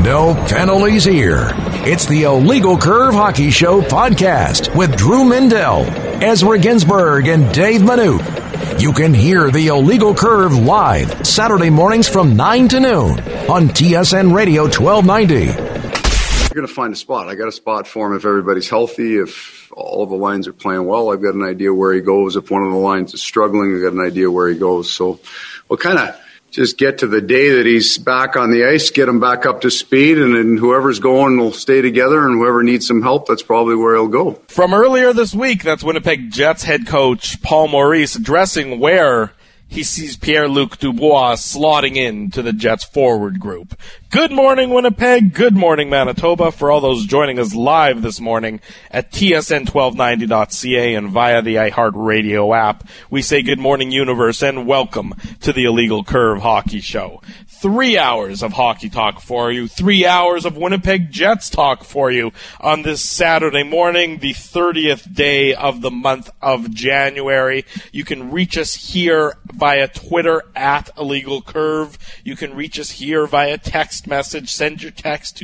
No penalties here. It's the Illegal Curve Hockey Show podcast with Drew Mindell, Ezra Ginsburg, and Dave Manouk. You can hear the Illegal Curve live Saturday mornings from 9 to noon on TSN Radio 1290. You're going to find a spot. I got a spot for him if everybody's healthy, if all the lines are playing well. I've got an idea where he goes. If one of the lines is struggling, I've got an idea where he goes. So we'll kind of just get to the day that he's back on the ice, get him back up to speed, and then whoever's going will stay together, and whoever needs some help, that's probably where he'll go. From earlier this week, that's Winnipeg Jets head coach Paul Maurice addressing where he sees Pierre-Luc Dubois slotting in to the Jets forward group. Good morning, Winnipeg. Good morning, Manitoba. For all those joining us live this morning at tsn1290.ca and via the iHeartRadio app, we say good morning, universe, and welcome to the Illegal Curve Hockey Show. 3 hours of hockey talk for you, 3 hours of Winnipeg Jets talk for you on this Saturday morning, the 30th day of the month of January. You can reach us here via Twitter at Illegal Curve. You can reach us here via text message. Send your text to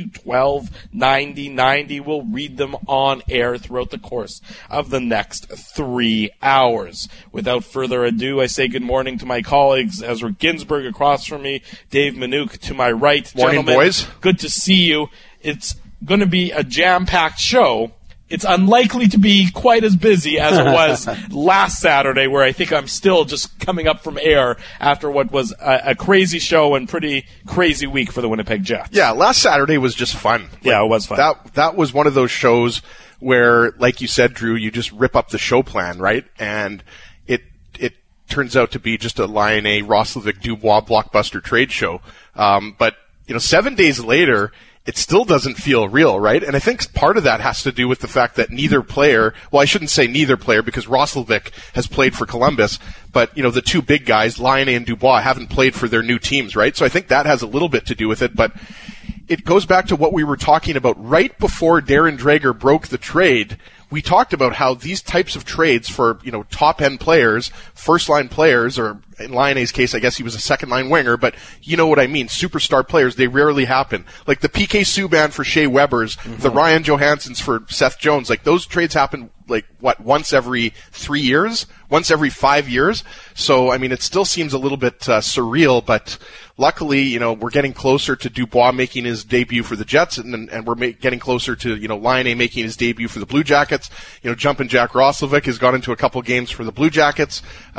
129090. We'll read them on air throughout the course of the next 3 hours. Without further ado, I say good morning to my colleagues, Ezra Ginsburg across from me, Dave Manouk to my right. Morning, gentlemen, boys. Good to see you. It's going to be a jam-packed show. It's unlikely to be quite as busy as it was last Saturday, where I think I'm still just coming up from air after what was a crazy show and pretty crazy week for the Winnipeg Jets. Yeah, last Saturday was just fun. Yeah, it was fun. That was one of those shows where, like you said, Drew, you just rip up the show plan, right? And it turns out to be just a Lion A. Roslovic Dubois blockbuster trade show. But 7 days later, it still doesn't feel real, right? And I think part of that has to do with the fact that neither player, well, I shouldn't say neither player because Roslovic has played for Columbus, but, the two big guys, Lion A and Dubois, haven't played for their new teams, right? So I think that has a little bit to do with it, but it goes back to what we were talking about right before Darren Dreger broke the trade. We talked about how these types of trades for, top-end players, first-line players, or in Lion A's case, I guess he was a second-line winger, but you know what I mean, superstar players, they rarely happen. Like the PK Subban for Shea Webbers, the Ryan Johanssons for Seth Jones, like those trades happen, once every 3 years? Once every 5 years? So, it still seems a little bit surreal, but luckily, we're getting closer to Dubois making his debut for the Jets, and we're getting closer to, Lion A making his debut for the Blue Jackets. Jumpin' Jack Roslovic has gone into a couple games for the Blue Jackets.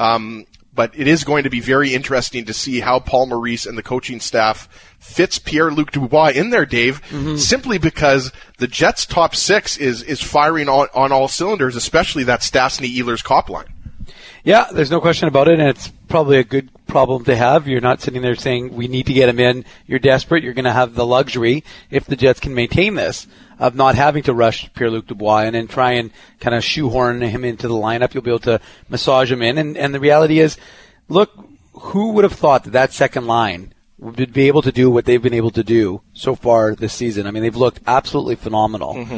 But it is going to be very interesting to see how Paul Maurice and the coaching staff fits Pierre-Luc Dubois in there, Dave, simply because the Jets' top six is firing on all cylinders, especially that Stastny-Ehlers-Copp line. Yeah, there's no question about it, and it's probably a good problem to have. You're not sitting there saying, we need to get him in. You're desperate. You're going to have the luxury, if the Jets can maintain this, of not having to rush Pierre-Luc Dubois and then try and kind of shoehorn him into the lineup. You'll be able to massage him in. And the reality is, look, who would have thought that second line would be able to do what they've been able to do so far this season? They've looked absolutely phenomenal.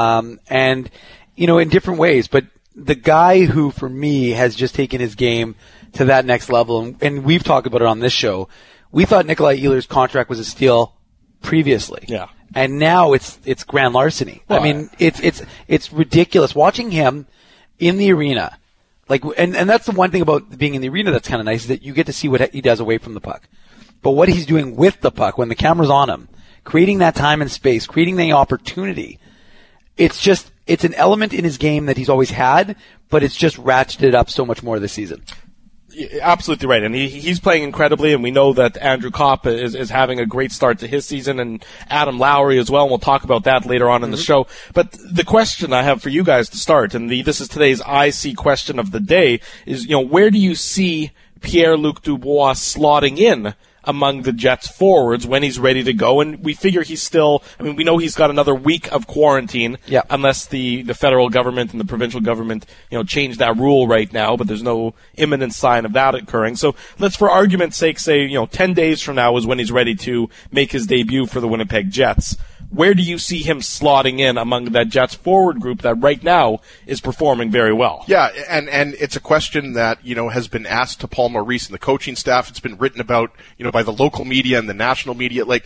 And, in different ways. But the guy who, for me, has just taken his game to that next level, and we've talked about it on this show, we thought Nikolai Ehlers' contract was a steal previously. Yeah. And now it's grand larceny. Well, It's ridiculous watching him in the arena. And that's the one thing about being in the arena that's kind of nice, is that you get to see what he does away from the puck. But what he's doing with the puck when the camera's on him, creating that time and space, creating the opportunity, it's an element in his game that he's always had, but it's just ratcheted up so much more this season. Absolutely right, and he's playing incredibly, and we know that Andrew Copp is having a great start to his season, and Adam Lowry as well, and we'll talk about that later on in the show. But the question I have for you guys to start, and this is today's IC question of the day, is, where do you see Pierre-Luc Dubois slotting in among the Jets forwards when he's ready to go? And we figure he's still, we know he's got another week of quarantine, unless the federal government and the provincial government, change that rule right now, but there's no imminent sign of that occurring. So let's, for argument's sake, say, 10 days from now is when he's ready to make his debut for the Winnipeg Jets. Where do you see him slotting in among that Jets forward group that right now is performing very well? Yeah, and it's a question that, has been asked to Paul Maurice and the coaching staff. It's been written about, by the local media and the national media.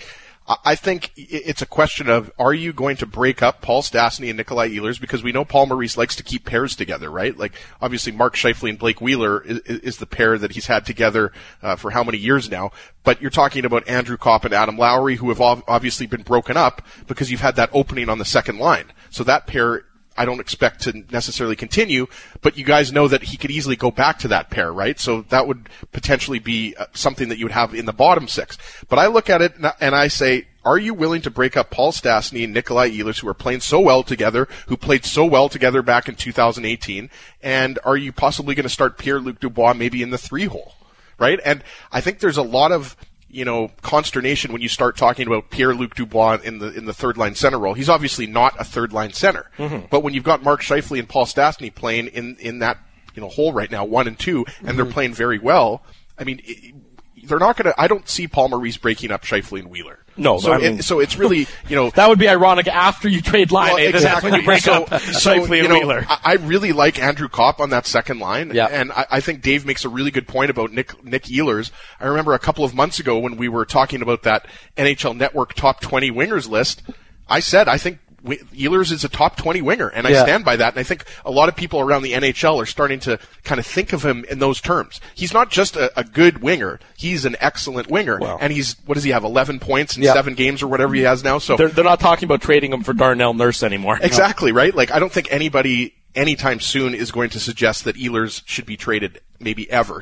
I think it's a question of, are you going to break up Paul Stastny and Nikolai Ehlers? Because we know Paul Maurice likes to keep pairs together, right? Like, obviously Mark Scheifele and Blake Wheeler is the pair that he's had together for how many years now. But you're talking about Andrew Kopp and Adam Lowry, who have obviously been broken up because you've had that opening on the second line. So that pair, I don't expect to necessarily continue, but you guys know that he could easily go back to that pair, right? So that would potentially be something that you would have in the bottom six. But I look at it and I say, are you willing to break up Paul Stastny and Nikolai Ehlers, who are playing so well together, who played so well together back in 2018? And are you possibly going to start Pierre-Luc Dubois maybe in the 3-hole, right? And I think there's a lot of, consternation when you start talking about Pierre-Luc Dubois in the third line center role. He's obviously not a third line center. Mm-hmm. But when you've got Mark Scheifele and Paul Stastny playing in that, hole right now, 1 and 2, and they're playing very well, I mean, they're not going to, I don't see Paul Maurice breaking up Scheifele and Wheeler. No, so it's really, that would be ironic after you trade Line. Well, exactly. That's when you break up Scheifele and Wheeler. I really like Andrew Kopp on that second line, yeah. And I think Dave makes a really good point about Nick Ehlers. I remember a couple of months ago when we were talking about that NHL Network top 20 wingers list, I said I think Ehlers is a top 20 winger, and I stand by that. And I think a lot of people around the NHL are starting to kind of think of him in those terms. He's not just a good winger; he's an excellent winger. Wow. And what does he have? 11 points in 7 games or whatever he has now. So they're not talking about trading him for Darnell Nurse anymore. Exactly, right? Like, I don't think anybody anytime soon is going to suggest that Ehlers should be traded maybe ever.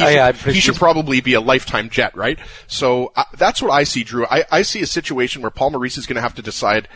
He should probably be a lifetime Jet, right? So that's what I see, Drew. I see a situation where Paul Maurice is going to have to decide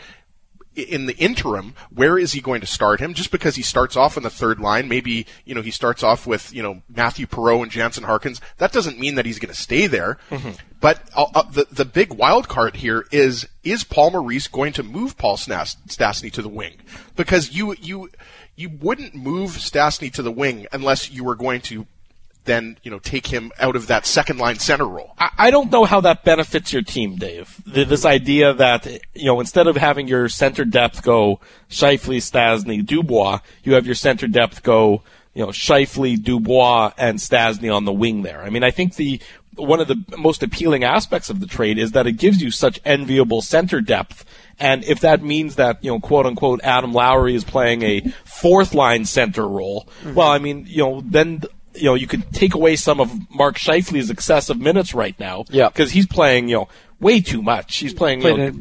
in the interim, where is he going to start him? Just because he starts off on the third line, maybe, he starts off with, Matthew Perreault and Jansen Harkins. That doesn't mean that he's going to stay there. Mm-hmm. But the big wild card here is Paul Maurice going to move Paul Stastny to the wing? Because you wouldn't move Stastny to the wing unless you were going to then, take him out of that second line center role. I don't know how that benefits your team, Dave. This idea that, instead of having your center depth go Scheifele, Stastny, Dubois, you have your center depth go, Scheifele, Dubois, and Stastny on the wing there. I mean, I think one of the most appealing aspects of the trade is that it gives you such enviable center depth. And if that means that, quote unquote, Adam Lowry is playing a fourth line center role, well, I mean, then, you could take away some of Mark Scheifele's excessive minutes right now. Yeah. Because he's playing, way too much. He's playing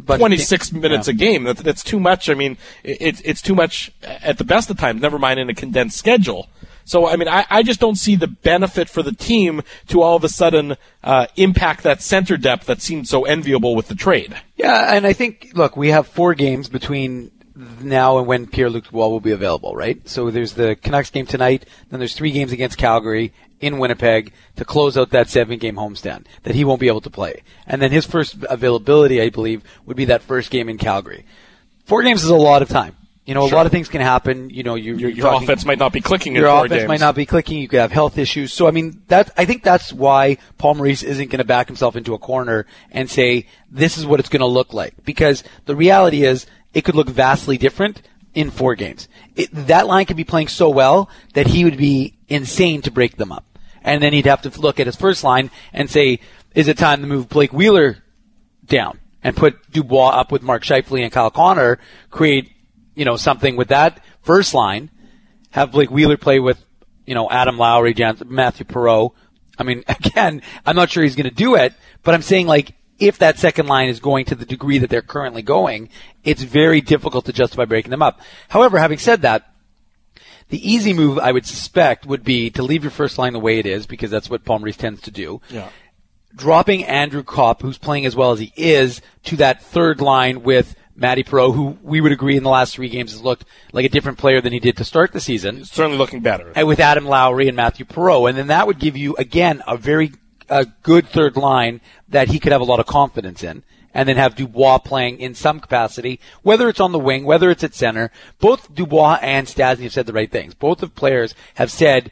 26 minutes a game. That's too much. I mean, it's too much at the best of times, never mind in a condensed schedule. So, I mean, I just don't see the benefit for the team to all of a sudden impact that center depth that seemed so enviable with the trade. Yeah, and I think, look, we have 4 games between now and when Pierre-Luc Dubois will be available, right? So there's the Canucks game tonight, then there's 3 games against Calgary in Winnipeg to close out that 7-game homestand that he won't be able to play. And then his first availability, I believe, would be that first game in Calgary. 4 games is a lot of time. A lot of things can happen. Your offense might not be clicking in 4 games. Your offense might not be clicking. You could have health issues. So, I mean, I think that's why Paul Maurice isn't going to back himself into a corner and say, this is what it's going to look like. Because the reality is, it could look vastly different in 4 games. That line could be playing so well that he would be insane to break them up. And then he'd have to look at his first line and say, is it time to move Blake Wheeler down and put Dubois up with Mark Scheifele and Kyle Connor, create, something with that first line, have Blake Wheeler play with, Adam Lowry, Matthew Perreault. I mean, again, I'm not sure he's going to do it, but I'm saying, like, if that second line is going to the degree that they're currently going, it's very difficult to justify breaking them up. However, having said that, the easy move, I would suspect, would be to leave your first line the way it is, because that's what Paul Maurice tends to do. Yeah. Dropping Andrew Kopp, who's playing as well as he is, to that third line with Matty Perreault, who we would agree in the last 3 games has looked like a different player than he did to start the season. He's certainly looking better. And with Adam Lowry and Matthew Perreault. And then that would give you, again, a good third line that he could have a lot of confidence in. And then have Dubois playing in some capacity, whether it's on the wing, whether it's at center. Both Dubois and Stastny have said the right things. Both the players have said,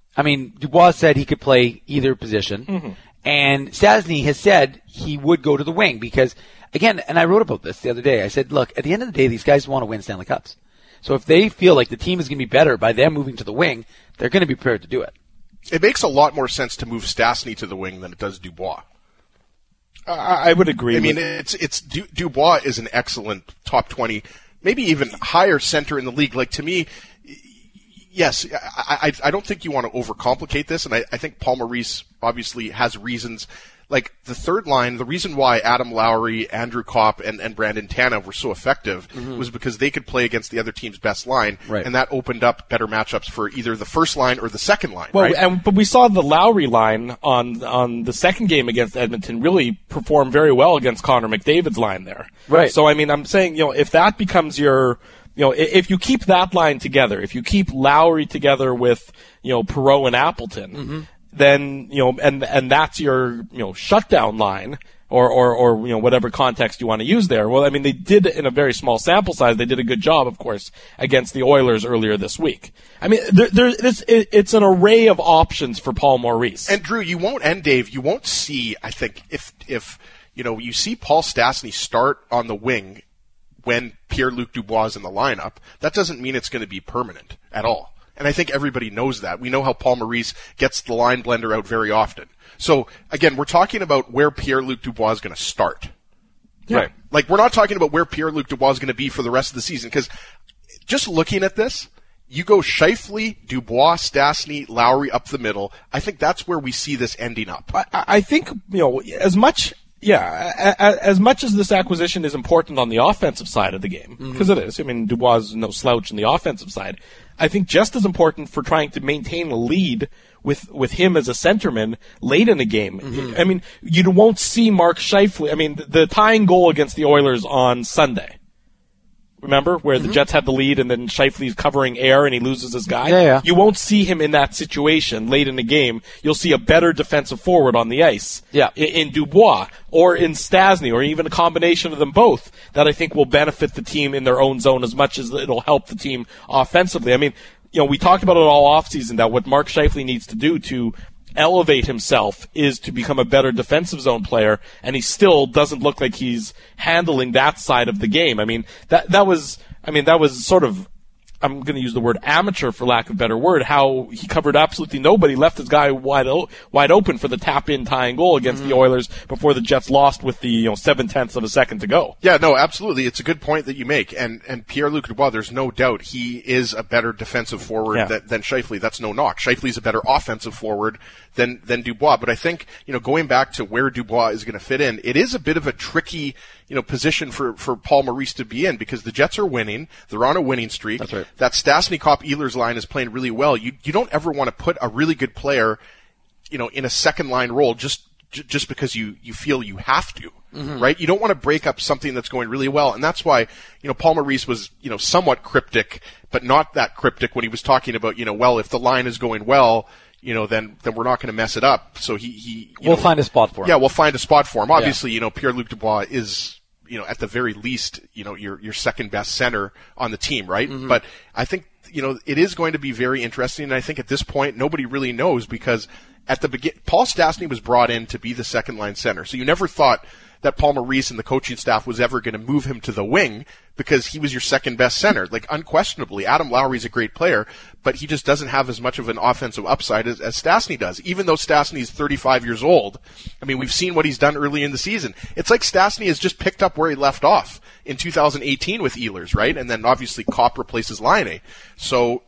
Dubois said he could play either position. Mm-hmm. And Stastny has said he would go to the wing because, again, and I wrote about this the other day. I said, look, at the end of the day, these guys want to win Stanley Cups. So if they feel like the team is going to be better by them moving to the wing, they're going to be prepared to do it. It makes a lot more sense to move Stastny to the wing than it does Dubois. I would agree. I mean, it's Dubois is an excellent top 20, maybe even higher center in the league. Like, to me, yes, I don't think you want to overcomplicate this, and I think Paul Maurice obviously has reasons. Like, the third line, the reason why Adam Lowry, Andrew Kopp, and Brandon Tanev were so effective was because they could play against the other team's best line, and that opened up better matchups for either the first line or the second line. Well, right? But we saw the Lowry line on the second game against Edmonton really perform very well against Connor McDavid's line there. Right. So, I mean, I'm saying, if that becomes your... if you keep that line together, if you keep Lowry together with, Perreault and Appleton, then, and that's your, shutdown line, or whatever context you want to use there. Well, I mean, they did, in a very small sample size, they did a good job, of course, against the Oilers earlier this week. I mean, it's an array of options for Paul Maurice. And Drew, Dave, you won't see, I think, if you see Paul Stastny start on the wing when Pierre-Luc Dubois is in the lineup, that doesn't mean it's going to be permanent at all. And I think everybody knows that. We know how Paul Maurice gets the line blender out very often. So, again, we're talking about where Pierre-Luc Dubois is going to start. Yeah. Right. Like, we're not talking about where Pierre-Luc Dubois is going to be for the rest of the season, because just looking at this, you go Scheifele, Dubois, Stastny, Lowry up the middle. I think that's where we see this ending up. I think, as much as this acquisition is important on the offensive side of the game, because it is. I mean, Dubois is no slouch on the offensive side. I think just as important for trying to maintain a lead with him as a centerman late in the game. I mean, you won't see Mark Scheifele. I mean, the tying goal against the Oilers on Sunday. Remember, where the Jets had the lead and then Scheifele's covering air and he loses his guy? Yeah. You won't see him in that situation late in the game. You'll see a better defensive forward on the ice. Yeah. In Dubois or in Stastny or even a combination of them both that I think will benefit the team in their own zone as much as it'll help the team offensively. I mean, we talked about it all offseason that what Mark Scheifele needs to do to elevate himself is to become a better defensive zone player, and he still doesn't look like he's handling that side of the game. I mean, that was sort of, I'm going to use the word amateur for lack of a better word, how he covered absolutely nobody, left his guy wide open for the tap-in tying goal against the Oilers before the Jets lost with the 0.7 of a second to go. Yeah, no, absolutely. It's a good point that you make. And Pierre-Luc Dubois, there's no doubt he is a better defensive forward than Scheifele. That's no knock. Scheifele's a better offensive forward than Dubois. But I think, going back to where Dubois is going to fit in, it is a bit of a tricky position for Paul Maurice to be in, because the Jets are winning. They're on a winning streak. That's right. That Stastny, Kopp, Ehlers line is playing really well. You don't ever want to put a really good player, in a second line role just because you feel you have to, right? You don't want to break up something that's going really well. And that's why, Paul Maurice was, somewhat cryptic, but not that cryptic when he was talking about, well, if the line is going well, then we're not going to mess it up. So we'll find a spot for him. Yeah, we'll find a spot for him. Obviously, Pierre-Luc Dubois is, at the very least, your second best center on the team, right? But I think, it is going to be very interesting. And I think at this point, nobody really knows, because at the beginning, Paul Stastny was brought in to be the second line center. So you never thought that Paul Maurice and the coaching staff was ever going to move him to the wing, because he was your second best center. Like, unquestionably, Adam Lowry's a great player, but he just doesn't have as much of an offensive upside as Stastny does. Even though Stastny's 35 years old, I mean, we've seen what he's done early in the season. It's like Stastny has just picked up where he left off in 2018 with Ehlers, right? And then obviously Kopp replaces Laine. So,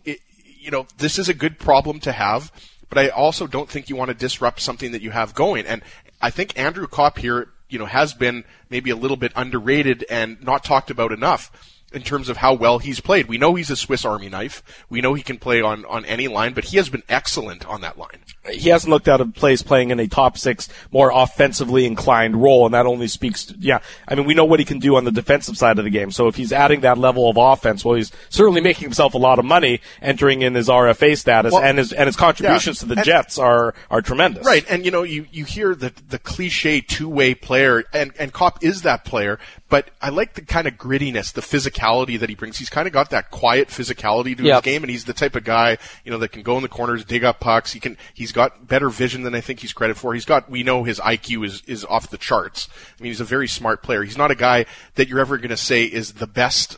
this is a good problem to have, but I also don't think you want to disrupt something that you have going. And I think Andrew Kopp here, has been maybe a little bit underrated and not talked about enough in terms of how well he's played. We know he's a Swiss Army knife. We know he can play on any line, but he has been excellent on that line. He hasn't looked out of place playing in a top six, more offensively inclined role, and that only speaks to, we know what he can do on the defensive side of the game. So if he's adding that level of offense, well, he's certainly making himself a lot of money entering in his RFA status, and his contributions to the Jets are tremendous. Right, and you hear the cliche two-way player, and Kopp is that player, but I like the kind of grittiness, the physicality that he brings. He's kind of got that quiet physicality to his game, and he's the type of guy, that can go in the corners, dig up pucks. He's got better vision than I think he's credit for. We know his IQ is off the charts. I mean, he's a very smart player. He's not a guy that you're ever going to say is the best,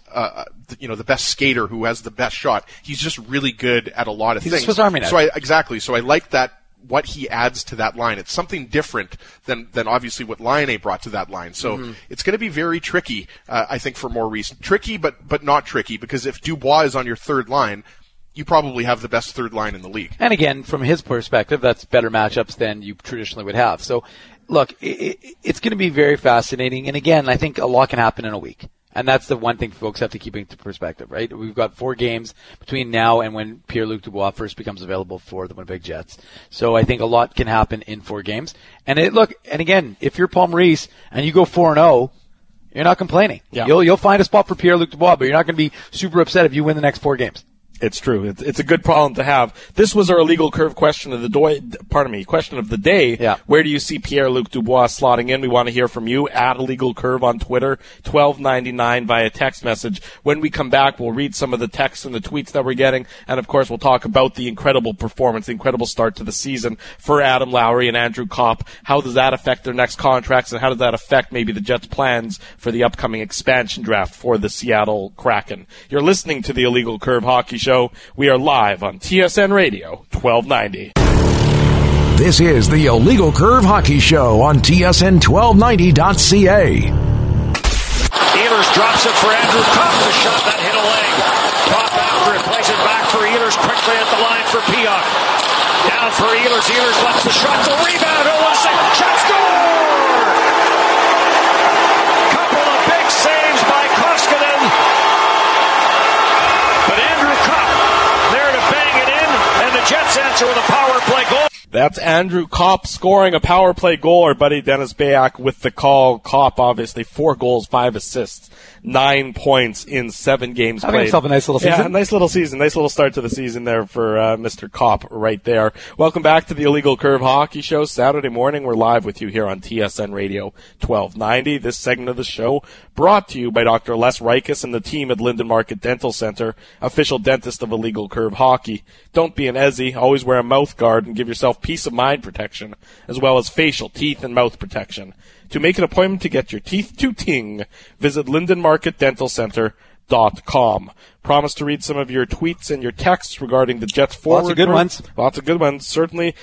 the best skater who has the best shot. He's just really good at a lot of things. He's a Swiss Army knife. So I like that what he adds to that line. It's something different than obviously what Laine brought to that line. So it's going to be very tricky, I think, for Maurice. Tricky, but not tricky, because if Dubois is on your third line, you probably have the best third line in the league. And again, from his perspective, that's better matchups than you traditionally would have. So, look, it's going to be very fascinating. And again, I think a lot can happen in a week. And that's the one thing folks have to keep into perspective, right? We've got 4 games between now and when Pierre-Luc Dubois first becomes available for the Winnipeg Jets. So I think a lot can happen in 4 games. And again, if you're Paul Maurice and you go 4-0, you're not complaining. Yeah. You'll find a spot for Pierre-Luc Dubois, but you're not going to be super upset if you win the next 4 games. It's true. It's a good problem to have. This was our illegal curve question of the day. Yeah. Where do you see Pierre-Luc Dubois slotting in? We want to hear from you at illegal curve on Twitter, 1299 via text message. When we come back, we'll read some of the texts and the tweets that we're getting, and of course, we'll talk about the incredible performance, the incredible start to the season for Adam Lowry and Andrew Kopp. How does that affect their next contracts, and how does that affect maybe the Jets' plans for the upcoming expansion draft for the Seattle Kraken? You're listening to the Illegal Curve Hockey Show. We are live on TSN Radio 1290. This is the Illegal Curve Hockey Show on TSN1290.ca. Ehlers drops it for Andrew Kopp. The shot that hit a leg. Kopp after it, plays it back for Ehlers quickly at the line for Pionk. Down for Ehlers. Ehlers lets the shot. The rebound. Shot score! Couple of big saves by Koskinen. But Andrew Kopp there to bang it in, and the Jets answer with a power play goal. That's Andrew Kopp scoring a power play goal. Our buddy Dennis Bayak with the call. Kopp, obviously, 4 goals, 5 assists, 9 points in 7 games played. Himself a nice little season. Yeah, nice little season. Nice little start to the season there for Mr. Kopp right there. Welcome back to the Illegal Curve Hockey Show. Saturday morning, we're live with you here on TSN Radio 1290. This segment of the show brought to you by Dr. Les Reikus and the team at Linden Market Dental Center, official dentist of Illegal Curve Hockey. Don't be an Ezzy. Always wear a mouth guard and give yourself peace of mind protection, as well as facial, teeth, and mouth protection. To make an appointment to get your teeth to ting, visit LindenMarketDentalCenter.com. Promise to read some of your tweets and your texts regarding the Jets forward. Lots of good ones. Lots of good ones, certainly.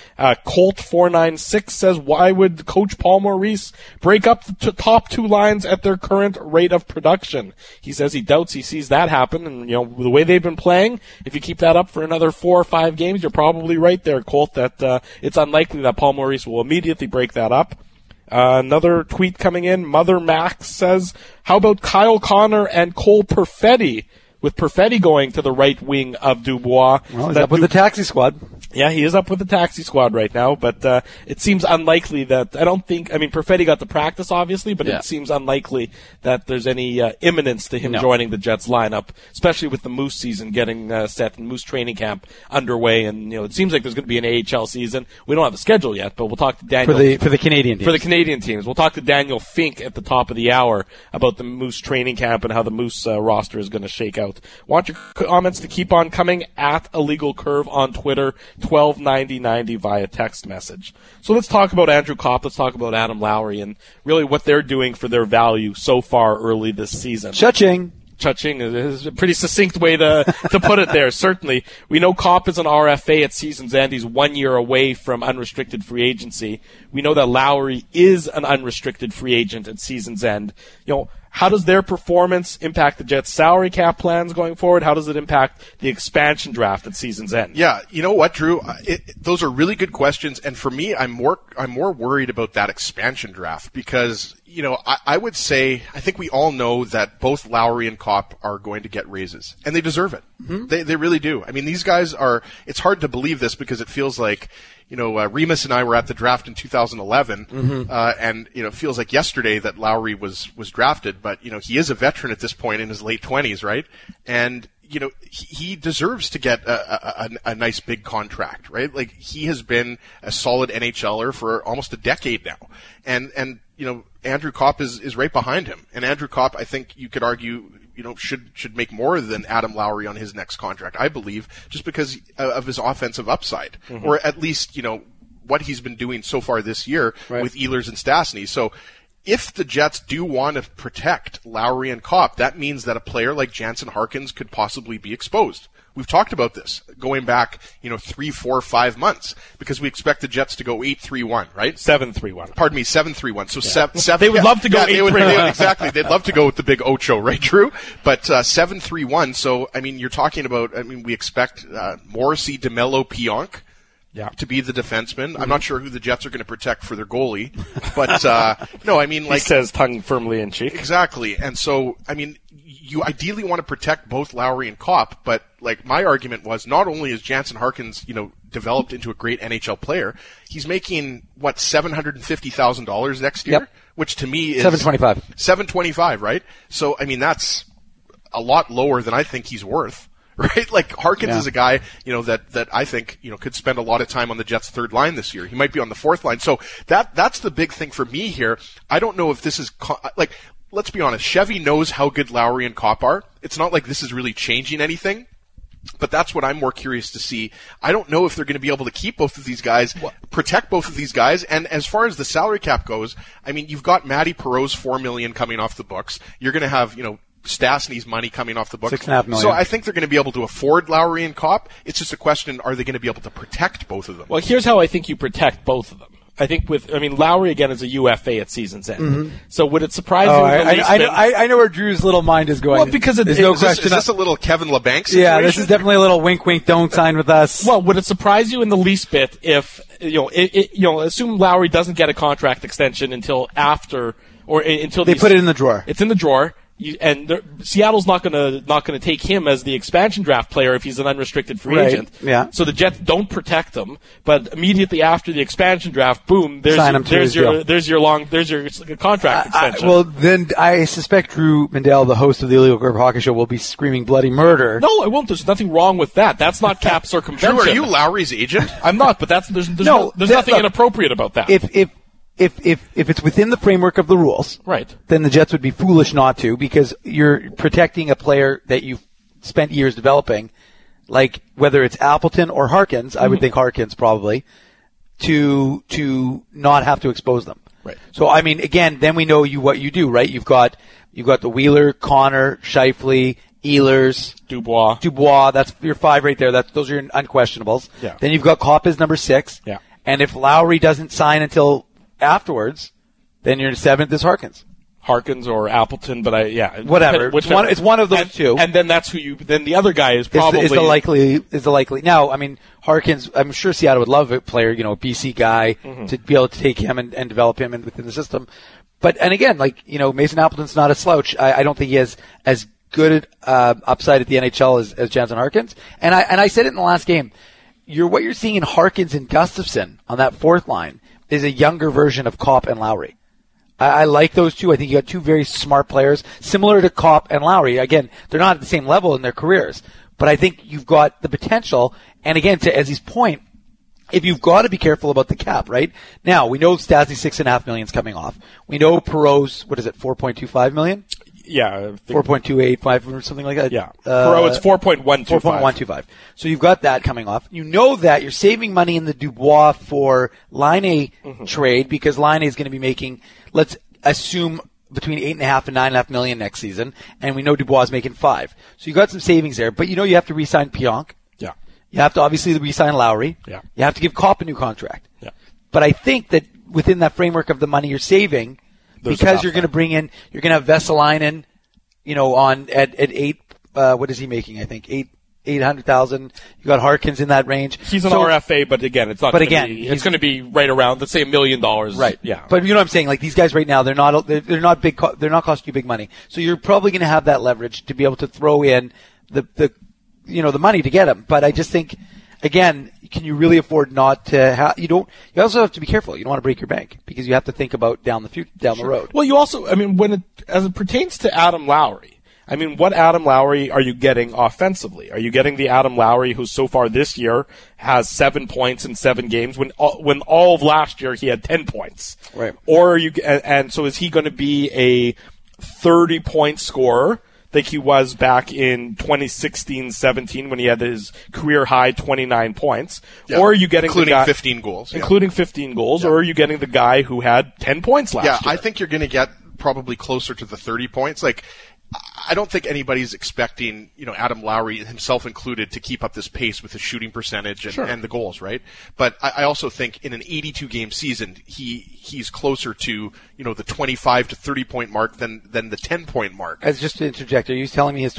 Colt496 says, why would Coach Paul Maurice break up the top 2 lines at their current rate of production? He says he doubts he sees that happen, and the way they've been playing, if you keep that up for another 4 or 5 games, you're probably right there, Colt, that it's unlikely that Paul Maurice will immediately break that up. Another tweet coming in, Mother Max says, how about Kyle Connor and Cole Perfetti? With Perfetti going to the right wing of Dubois. Well, he's up with the taxi squad. Yeah, he is up with the taxi squad right now, but it seems unlikely that, Perfetti got to practice, obviously, but it seems unlikely that there's any imminence to him joining the Jets lineup, especially with the Moose season getting set and Moose training camp underway, and it seems like there's going to be an AHL season. We don't have a schedule yet, but we'll talk to Daniel. For the Canadian teams. For the Canadian teams. We'll talk to Daniel Fink at the top of the hour about the Moose training camp and how the Moose roster is going to shake out. Want your comments to keep on coming at Illegal Curve on Twitter, 129090 via text message. So let's talk about Andrew Kopp. Let's talk about Adam Lowry and really what they're doing for their value so far early this season. Cha-ching. Cha-ching is a pretty succinct way to put it there, certainly. We know Kopp is an RFA at season's end. He's 1 year away from unrestricted free agency. We know that Lowry is an unrestricted free agent at season's end. How does their performance impact the Jets' salary cap plans going forward? How does it impact the expansion draft at season's end? Yeah, you know what, Drew? Those are really good questions, and for me, I'm more worried about that expansion draft because I would say I think we all know that both Lowry and Kopp are going to get raises, and they deserve it. Mm-hmm. They really do. I mean, these guys are. It's hard to believe this because it feels like. Remus and I were at the draft in 2011, and it feels like yesterday that Lowry was drafted, but he is a veteran at this point in his late 20s, right? And he deserves to get a nice big contract, right? Like he has been a solid NHLer for almost a decade now, and Andrew Kopp is right behind him, and Andrew Kopp, I think you could argue. Should make more than Adam Lowry on his next contract, I believe, just because of his offensive upside, or at least, what he's been doing so far this year with Ehlers and Stastny. So if the Jets do want to protect Lowry and Kopp, that means that a player like Jansen Harkins could possibly be exposed. We've talked about this going back, 3, 4, 5 months, because we expect the Jets to go 8-3-1, right? 7-3-1. Pardon me, 7-3-1. So Yeah. 7. They would love to go 8-3-1. Exactly. They'd love to go with the big Ocho, right, Drew? But 7-3-1. So, you're talking about, we expect Morrissey, DeMello, Pionk. Yeah. To be the defenseman. I'm not sure who the Jets are going to protect for their goalie, but he says tongue firmly in cheek. Exactly. And so, you ideally want to protect both Lowry and Kopp, but my argument was not only is Jansen Harkins, developed into a great NHL player, he's making $750,000 next year, which to me is $725, right? So, that's a lot lower than I think he's worth. Right? Harkins is a guy, that I think, could spend a lot of time on the Jets' third line this year. He might be on the fourth line. So that's the big thing for me here. I don't know if this is, let's be honest, Chevy knows how good Lowry and Kopp are. It's not like this is really changing anything. But that's what I'm more curious to see. I don't know if they're going to be able to keep both of these guys, protect both of these guys. And as far as the salary cap goes, you've got Matty Perreault's $4 million coming off the books. You're going to have, Stastny's money coming off the books. $6.5 million. So I think they're going to be able to afford Lowry and Kopp. It's just a question, are they going to be able to protect both of them? Well, here's how I think you protect both of them. I think Lowry again is a UFA at season's end. Mm-hmm. So would it surprise you? I know where Drew's little mind is going. Well, because is this a little Kevin LeBanc situation? Yeah, this is definitely a little wink, wink, don't sign with us. Well, would it surprise you in the least bit if assume Lowry doesn't get a contract extension until after or until they put it in the drawer? It's in the drawer. Seattle's not gonna take him as the expansion draft player if he's an unrestricted free agent. Yeah. So the Jets don't protect him, but immediately after the expansion draft, boom, there's your contract extension. Well, then I suspect Drew Mindell, the host of the Illegal Curve Hockey Show, will be screaming bloody murder. No, I won't. There's nothing wrong with that. That's not cap circumvention. Drew, are you Lowry's agent? I'm not, but there's nothing inappropriate about that. If it's within the framework of the rules, right, then the Jets would be foolish not to, because you're protecting a player that you've spent years developing, like whether it's Appleton or Harkins. I would think Harkins probably, to not have to expose them. Right. So again, then we know what you do, right? You've got the Wheeler, Connor, Scheifele, Ehlers, Dubois. That's your 5 right there. Those are your unquestionables. Yeah. Then you've got Kopp as number 6. Yeah. And if Lowry doesn't sign until afterwards, then your 7th is Harkins or Appleton, but whatever. It's one of those two. And then that's who then the other guy is probably is the likely. Now, Harkins, I'm sure Seattle would love a player, a BC guy to be able to take him and develop him within the system. But, and again, Mason Appleton's not a slouch. I don't think he has as good upside at the NHL as Jansen Harkins. And I said it in the last game. What you're seeing in Harkins and Gustafson on that fourth line is a younger version of Kopp and Lowry. I like those two. I think you got two very smart players, similar to Kopp and Lowry. Again, they're not at the same level in their careers, but I think you've got the potential. And again, to Ezzy's point, if you've got to be careful about the cap, right? Now, we know Stastny's $6.5 million is coming off. We know Perreault's, $4.25 million? Yeah. 4.285 or something like that. Yeah. Perreault, it's 4.125. 4.125. So you've got that coming off. You know that you're saving money in the Dubois for Laine trade, because Laine is going to be making, let's assume, between $8.5 and $9.5 million next season, and we know Dubois is making $5 million. So you've got some savings there, but you have to re-sign Pionk. Yeah. You have to obviously re-sign Lowry. Yeah. You have to give Kopp a new contract. Yeah. But I think that within that framework of the monyou are saving, because you're going to bring in, you're going to have Vesalainen, at 8, what is he making? I think 800,000. You got Harkins in that range. He's an RFA, but again, it's not. But again, it's going to be right around, let's say $1 million. Right. Yeah. But you know what I'm saying? Like these guys right now, they're not big. They're not costing you big money. So you're probably going to have that leverage to be able to throw in the money to get them. But I just think, again, can you really afford not to have, you also have to be careful. You don't want to break your bank, because you have to think about down the road. Well, you also, as it pertains to Adam Lowry, what Adam Lowry are you getting offensively? Are you getting the Adam Lowry who so far this year has 7 points in 7 games when all of last year he had 10 points? Right. Or so is he going to be a 30-point scorer like he was back in 2016-17 when he had his career-high 29 points? Yeah. Or are you getting including the guy, 15 goals. Including 15 goals, or are you getting the guy who had 10 points last year? I think you're going to get probably closer to the 30 points. Like, I don't think anybody's expecting, Adam Lowry, himself included, to keep up this pace with his shooting percentage and the goals, right? But I also think in an 82-game season, he's closer to, the 25 to 30-point mark than the 10-point mark. As just to interject, are you telling me his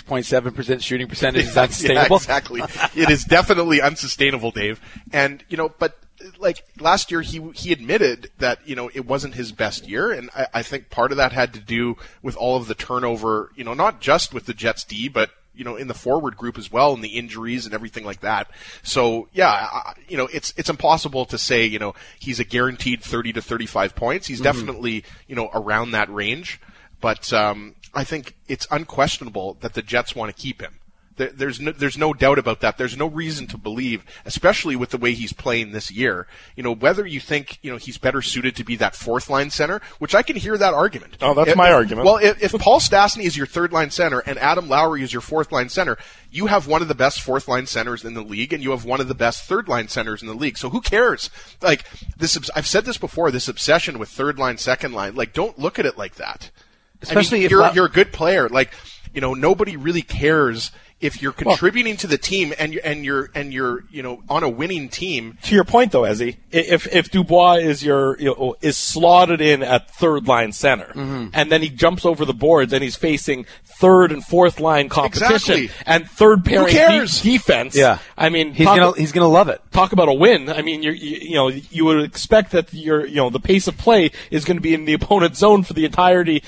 26.7% shooting percentage is unsustainable? Yeah, exactly. It is definitely unsustainable, Dave. And, but like last year, he admitted that, it wasn't his best year. And I think part of that had to do with all of the turnover, not just with the Jets D, but, in the forward group as well, and the injuries and everything like that. So, yeah, it's impossible to say, he's a guaranteed 30 to 35 points. He's definitely, around that range. But I think it's unquestionable that the Jets want to keep him. There's no doubt about that. There's no reason to believe, especially with the way he's playing this year, whether you think, he's better suited to be that fourth line center, which I can hear that argument. Oh, that's my argument. Well, if Paul Stastny is your third line center and Adam Lowry is your fourth line center, you have one of the best fourth line centers in the league and you have one of the best third line centers in the league. So who cares? Like this, I've said this before, this obsession with third line, second line, like don't look at it like that. Especially if you're a good player. Like, nobody really cares if you're contributing to the team and you're on a winning team. To your point though, Ezzy, if Dubois is is slotted in at third line center, and then he jumps over the boards and he's facing third and fourth line competition and third pairing defense. Yeah, I mean he's gonna love it. Talk about a win. I mean, you would expect that the pace of play is going to be in the opponent's zone for the entirety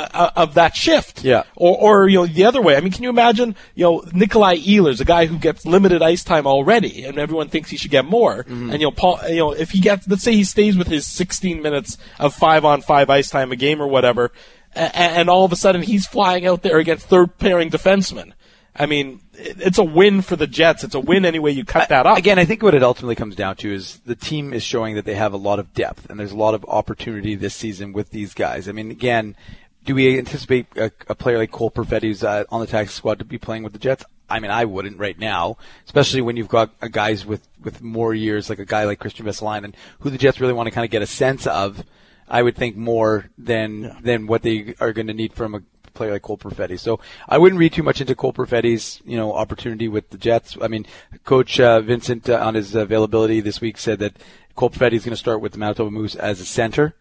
of that shift. Yeah, or the other way. I mean, can you imagine Nikolai Ehlers, a guy who gets limited ice time already, and everyone thinks he should get more. And Paul, if he gets, let's say he stays with his 16 minutes of 5-on-5 ice time a game or whatever, and all of a sudden he's flying out there against third pairing defensemen. I mean, it's a win for the Jets. It's a win any way you cut that up. Again, I think what it ultimately comes down to is the team is showing that they have a lot of depth, and there's a lot of opportunity this season with these guys. I mean, again, do we anticipate a player like Cole Perfetti who's on the taxi squad to be playing with the Jets? I mean, I wouldn't right now, especially when you've got guys with more years, like a guy like Christian Vesalainen, who the Jets really want to kind of get a sense of. I would think more than what they are going to need from a player like Cole Perfetti. So I wouldn't read too much into Cole Perfetti's, opportunity with the Jets. I mean, Coach Vincent on his availability this week said that Cole Perfetti is going to start with the Manitoba Moose as a center.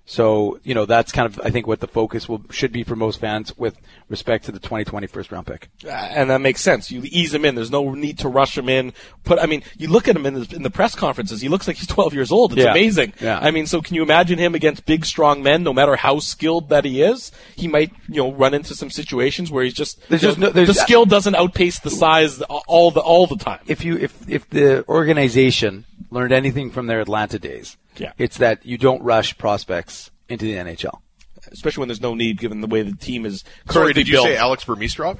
So, that's kind of, I think, what the focus should be for most fans with respect to the 2020 first-round pick. And that makes sense. You ease him in. There's no need to rush him in. You look at him in the press conferences. He looks like he's 12 years old. It's amazing. Yeah. I mean, so can you imagine him against big, strong men, no matter how skilled that he is? He might, run into some situations where he's just, the skill doesn't outpace the size all the time. If the organization learned anything from their Atlanta days, it's that you don't rush prospects into the NHL. Especially when there's no need, given the way the team is currently Sorry, did you built. say Alex Burmistrov?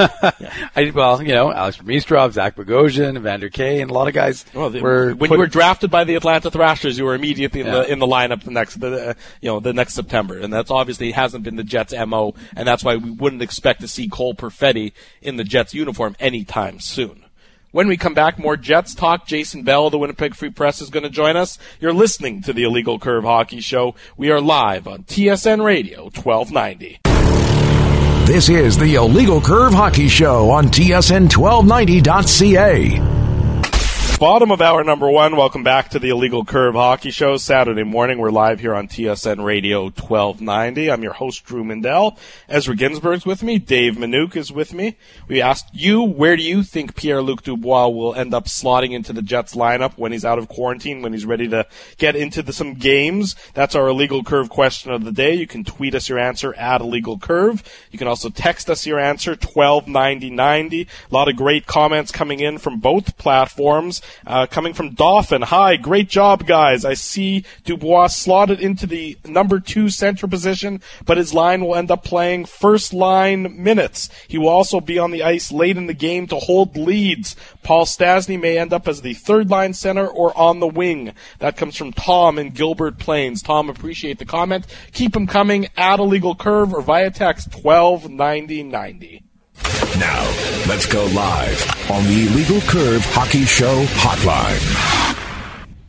Alex Burmistrov, Zach Bogosian, Evander Kay, and a lot of guys were... When you were drafted by the Atlanta Thrashers, you were immediately in the lineup the next September. And that's obviously hasn't been the Jets' MO, and that's why we wouldn't expect to see Cole Perfetti in the Jets uniform anytime soon. When we come back, more Jets talk. Jason Bell of the Winnipeg Free Press is going to join us. You're listening to the Illegal Curve Hockey Show. We are live on TSN Radio 1290. This is the Illegal Curve Hockey Show on TSN1290.ca. Bottom of hour number one. Welcome back to the Illegal Curve Hockey Show. Saturday morning, we're live here on TSN Radio 1290. I'm your host, Drew Mindell. Ezra Ginsburg's with me. Dave Manouk is with me. We asked you, where do you think Pierre-Luc Dubois will end up slotting into the Jets lineup when he's out of quarantine, when he's ready to get into some games? That's our Illegal Curve question of the day. You can tweet us your answer at Illegal Curve. You can also text us your answer, 129090. A lot of great comments coming in from both platforms. Coming from Dauphin. Hi, great job, guys. I see Dubois slotted into the number 2 center position, but his line will end up playing first line minutes. He will also be on the ice late in the game to hold leads. Paul Stastny may end up as the third line center or on the wing. That comes from Tom in Gilbert Plains. Tom, appreciate the comment. Keep them coming at Illegal Curve or via text 129090. Now, let's go live on the Illegal Curve Hockey Show Hotline.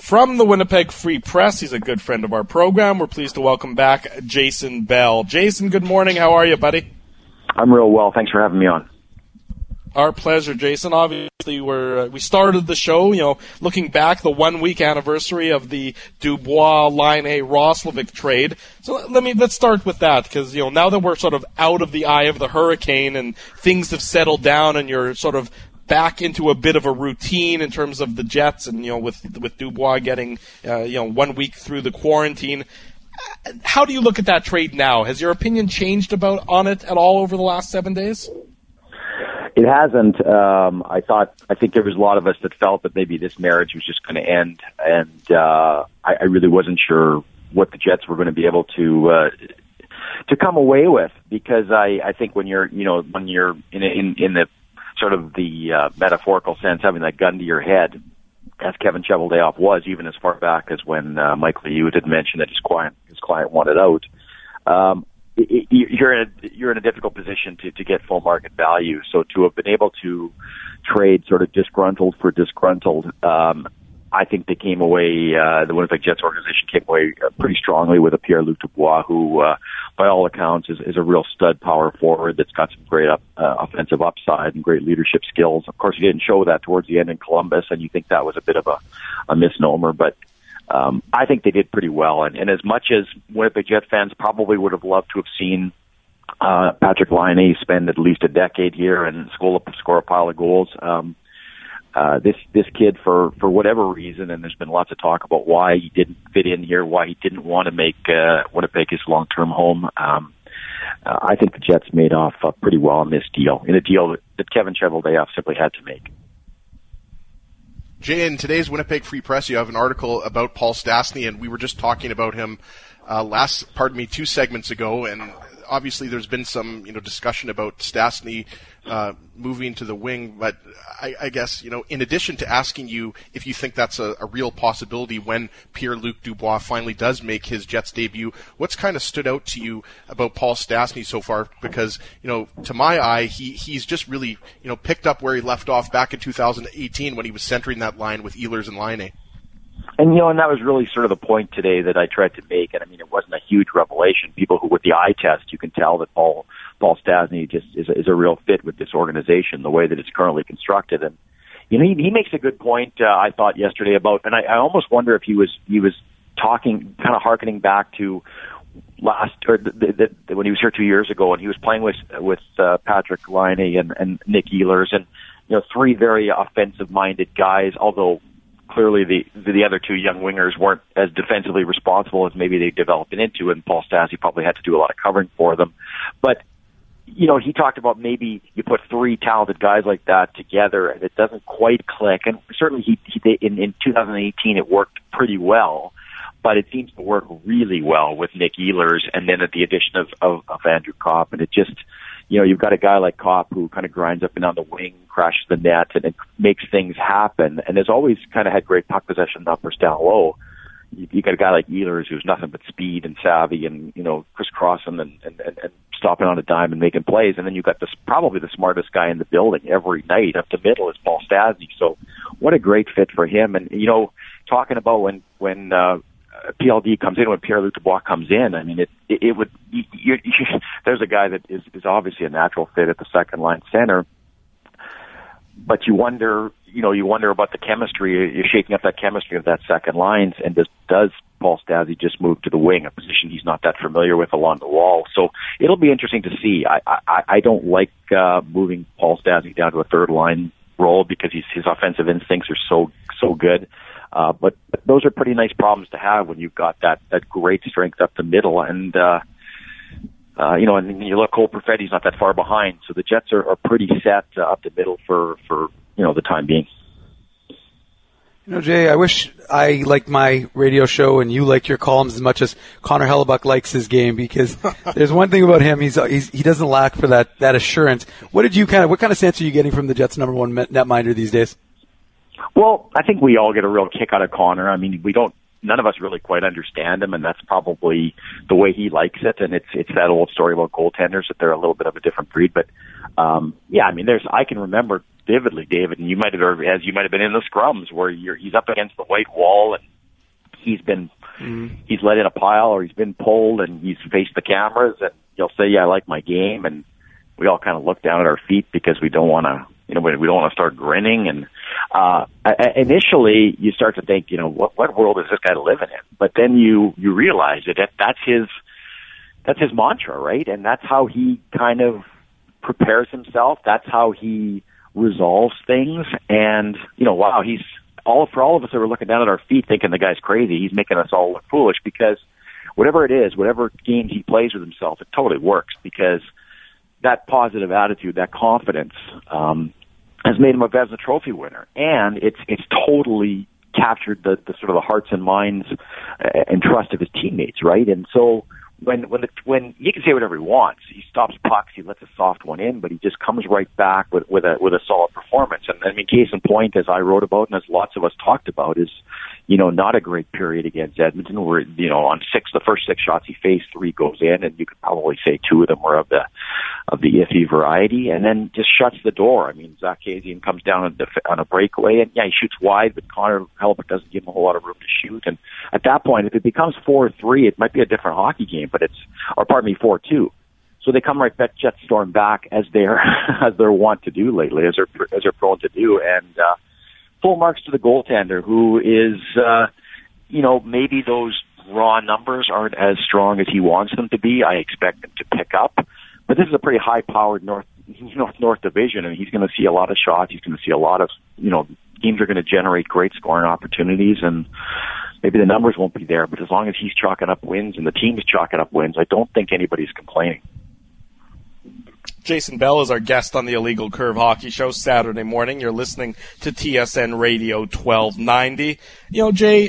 From the Winnipeg Free Press, he's a good friend of our program. We're pleased to welcome back Jason Bell. Jason, good morning. How are you, buddy? I'm real well. Thanks for having me on. Our pleasure, Jason. Obviously, we started the show, looking back, the 1-week anniversary of the Dubois, Laine, Roslovic trade. So let's start with that, because now that we're sort of out of the eye of the hurricane and things have settled down, and you're sort of back into a bit of a routine in terms of the Jets, and with Dubois getting 1 week through the quarantine. How do you look at that trade now? Has your opinion changed on it at all over the last 7 days? It hasn't. I think there was a lot of us that felt that maybe this marriage was just going to end, and I really wasn't sure what the Jets were going to be able to come away with, because I think when you're in the sort of the metaphorical sense, having that gun to your head, as Kevin Cheveldayoff was, even as far back as when Mike Liut had mentioned that his client wanted out. You're in a difficult position to get full market value. So to have been able to trade sort of disgruntled for disgruntled, I think they came away. The Winnipeg Jets organization came away pretty strongly with a Pierre-Luc Dubois, who, by all accounts, is a real stud power forward that's got some great offensive upside and great leadership skills. Of course, he didn't show that towards the end in Columbus, and you think that was a bit of a misnomer, but. I think they did pretty well, and as much as Winnipeg Jet fans probably would have loved to have seen Patrik Laine spend at least a decade here and score a pile of goals, this kid, for whatever reason, and there's been lots of talk about why he didn't fit in here, why he didn't want to make Winnipeg his long-term home. I think the Jets made off pretty well in this deal, in a deal that Kevin Cheveldayoff simply had to make. Jay, in today's Winnipeg Free Press, you have an article about Paul Stastny, and we were just talking about him 2 segments ago, and obviously there's been some discussion about Stastny moving to the wing, but I guess in addition to asking you if you think that's a real possibility when Pierre-Luc Dubois finally does make his Jets debut, what's kind of stood out to you about Paul Stastny so far? Because to my eye, he's just really picked up where he left off back in 2018 when he was centering that line with Ehlers and Laine. And and that was really sort of the point today that I tried to make. And I mean, it wasn't a huge revelation. People who, with the eye test, you can tell that Paul Stastny just is a real fit with this organization, the way that it's currently constructed. And he makes a good point. I thought yesterday about, and I almost wonder if he was talking, kind of hearkening back to when he was here 2 years ago, and he was playing with Patrik Laine and Nick Ehlers, and 3 very offensive-minded guys, although clearly the other 2 young wingers weren't as defensively responsible as maybe they developed it into, and Paul Stastny probably had to do a lot of covering for them. But, he talked about maybe you put 3 talented guys like that together and it doesn't quite click. And certainly in 2018 it worked pretty well, but it seems to work really well with Nick Ehlers and then at the addition of Andrew Kopp. And it just, you've got a guy like Kopp who kind of grinds up and down the wing, crashes the net, and it makes things happen. And has always kind of had great puck possession up or down low. You got a guy like Ehlers who's nothing but speed and savvy and, crisscrossing and stopping on a dime and making plays. And then you've got probably the smartest guy in the building every night up the middle is Paul Stastny. So what a great fit for him. And, talking about when PLD comes in, when Pierre-Luc Dubois comes in, I mean, it would, there's a guy that is obviously a natural fit at the second line center, but you wonder about the chemistry. You're shaking up that chemistry of that second line, and does Paul Stastny just move to the wing, a position he's not that familiar with along the wall? So it'll be interesting to see. I don't like moving Paul Stastny down to a third line role because his offensive instincts are so good. But those are pretty nice problems to have when you've got that great strength up the middle. And, and you look, Cole Perfetti's not that far behind. So the Jets are pretty set up the middle for the time being. Jay, I wish I liked my radio show and you like your columns as much as Connor Hellebuck likes his game, because there's one thing about him, he doesn't lack for that assurance. What kind of sense are you getting from the Jets' number 1 netminder these days? Well, I think we all get a real kick out of Connor. I mean, none of us really quite understand him, and that's probably the way he likes it. And it's that old story about goaltenders, that they're a little bit of a different breed. But, I can remember vividly, David, and you might have been in the scrums where he's up against the white wall and he's let in a pile or he's been pulled and he's faced the cameras and he'll say, yeah, I like my game. And we all kind of look down at our feet because we don't want to, we don't want to start grinning. And initially you start to think, what world is this guy living in? But then you realize that's his mantra, right? And that's how he kind of prepares himself. That's how he resolves things. And, wow, for all of us that were looking down at our feet thinking the guy's crazy, he's making us all look foolish because whatever it is, whatever games he plays with himself, it totally works because that positive attitude, that confidence, has made him a Vezina Trophy winner. And it's totally captured the sort of the hearts and minds and trust of his teammates, right? And so when he can say whatever he wants, he stops pucks, he lets a soft one in, but he just comes right back with a solid performance. And I mean, case in point, as I wrote about and as lots of us talked about, is not a great period against Edmonton. Where on the first 6 shots he faced, 3 goes in, and you could probably say 2 of them were of the iffy variety, and then just shuts the door. I mean, Zach Kassian comes down on a breakaway, and he shoots wide, but Connor Hellebuyck doesn't give him a whole lot of room to shoot. And at that point, if it becomes 4-3, it might be a different hockey game, but 4-2. So they come right back, Jets storm back as they're wont to do lately, as they're prone to do, and full marks to the goaltender, who is maybe those raw numbers aren't as strong as he wants them to be. I expect them to pick up, but this is a pretty high-powered North Division, and he's going to see a lot of shots. He's going to see a lot of teams are going to generate great scoring opportunities, and maybe the numbers won't be there, but as long as he's chalking up wins and the team's chalking up wins, I don't think anybody's complaining. Jason Bell is our guest on the Illegal Curve Hockey Show Saturday morning. You're listening to TSN Radio 1290. Jay,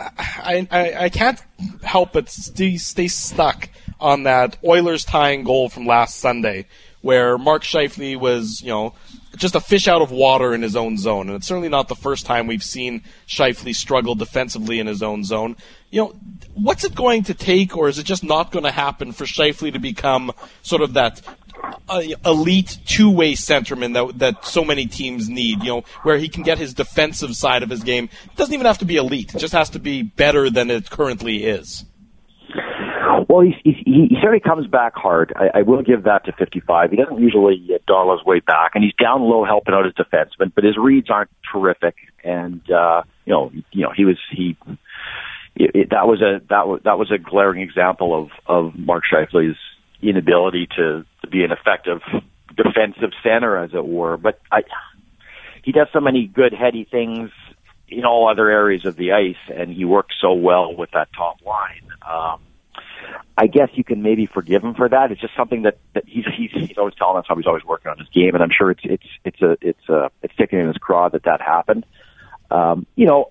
I can't help but stay stuck on that Oilers tying goal from last Sunday, where Mark Scheifele was, just a fish out of water in his own zone. And it's certainly not the first time we've seen Scheifele struggle defensively in his own zone. What's it going to take, or is it just not going to happen for Scheifele to become sort of that elite two-way centerman that so many teams need, where he can get his defensive side of his game? It doesn't even have to be elite. It just has to be better than it currently is. Well, he certainly comes back hard. I will give that to 55. He doesn't usually dial his way back, and he's down low helping out his defenseman, but his reads aren't terrific. And that was a glaring example of Mark Scheifele's inability to be an effective defensive center, as it were. But he does so many good heady things in all other areas of the ice, and he works so well with that top line. I guess you can maybe forgive him for that. It's just something that he's always telling us how he's always working on his game, and I'm sure it's sticking in his craw that happened. Connor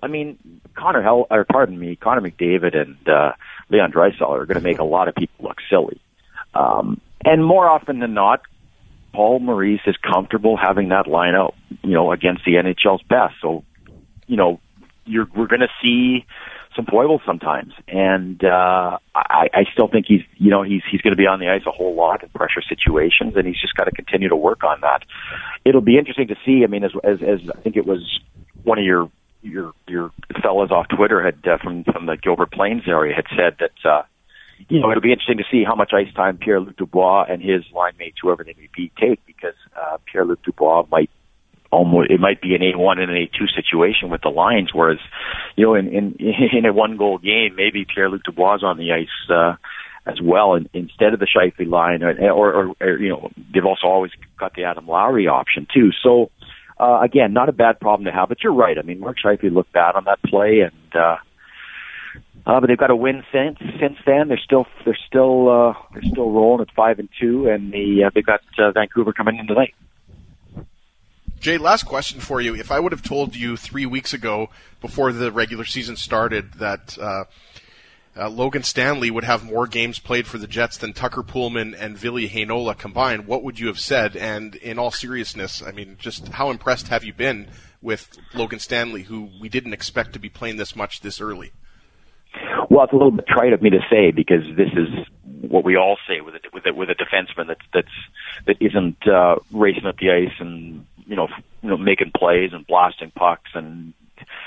McDavid and Leon Draisaitl are going to make a lot of people look silly. And more often than not, Paul Maurice is comfortable having that line out, against the NHL's best. So, we're going to see some foibles sometimes. And I still think he's going to be on the ice a whole lot in pressure situations, and he's just got to continue to work on that. It'll be interesting to see. I mean, as I think it was one of your fellas off Twitter had from the Gilbert Plains area had said that it'll be interesting to see how much ice time Pierre-Luc Dubois and his line mates, whoever they may be, take, because Pierre-Luc Dubois might be an A1 and an A2 situation with the lines, whereas in a 1-goal game, maybe Pierre-Luc Dubois is on the ice as well, and instead of the Scheifele line, or they've also always got the Adam Lowry option too. So again, not a bad problem to have, but you're right. I mean, Mark Scheifele looked bad on that play, and but they've got a win since then. They're still rolling at 5-2, and they've got Vancouver coming in tonight. Jay, last question for you. If I would have told you 3 weeks ago, before the regular season started, that Logan Stanley would have more games played for the Jets than Tucker Poolman and Ville Heinola combined, what would you have said? And in all seriousness, I mean, just how impressed have you been with Logan Stanley, who we didn't expect to be playing this much this early? Well, it's a little bit trite of me to say, because this is what we all say with a defenseman that isn't racing up the ice and making plays and blasting pucks. And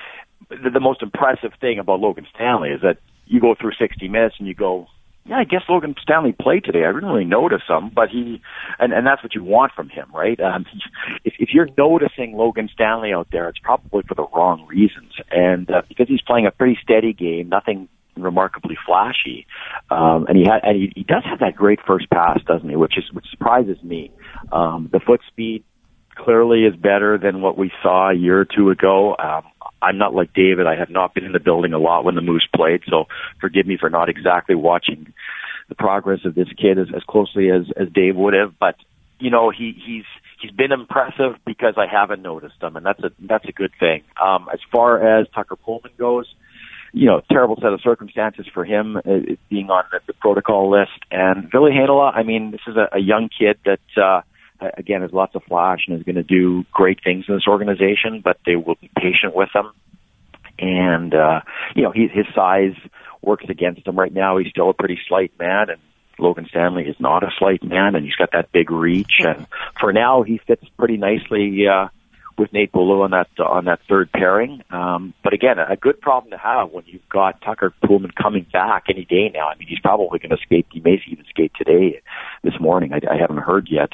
the most impressive thing about Logan Stanley is that you go through 60 minutes and you go, yeah, I guess Logan Stanley played today. I didn't really notice him, but and that's what you want from him, right? If you're noticing Logan Stanley out there, it's probably for the wrong reasons. And because he's playing a pretty steady game, nothing remarkably flashy, and he does have that great first pass, doesn't he? Which surprises me. The foot speed clearly is better than what we saw a year or two ago. I'm not like David. I have not been in the building a lot when the Moose played, so forgive me for not exactly watching the progress of this kid as closely as Dave would have. But you know, he's been impressive because I haven't noticed him, and that's a good thing. As far as Tucker Poolman goes, you know, terrible set of circumstances for him being on the protocol list. And Ville Heinola, I mean, this is a young kid that, again, has lots of flash and is going to do great things in this organization, but they will be patient with him. And, you know, his size works against him right now. He's still a pretty slight man, and Logan Stanley is not a slight man, and he's got that big reach. And for now, he fits pretty nicely with Nate Beaulieu on that third pairing. But again, a good problem to have when you've got Tucker Poolman coming back any day now. I mean, he's probably going to skate. He may even skate today, this morning. I haven't heard yet.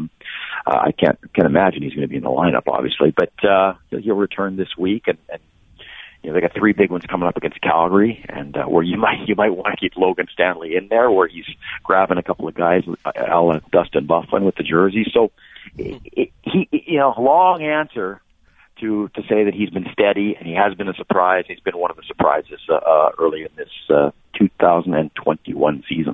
I can't imagine he's going to be in the lineup, obviously, but he'll return this week. And you know, they got 3 big ones coming up against Calgary, and where you might want to keep Logan Stanley in there, where he's grabbing a couple of guys, a la Dustin Byfuglien with the jersey. So he, you know, long answer to say that he's been steady and he has been a surprise. He's been one of the surprises early in this 2021 season.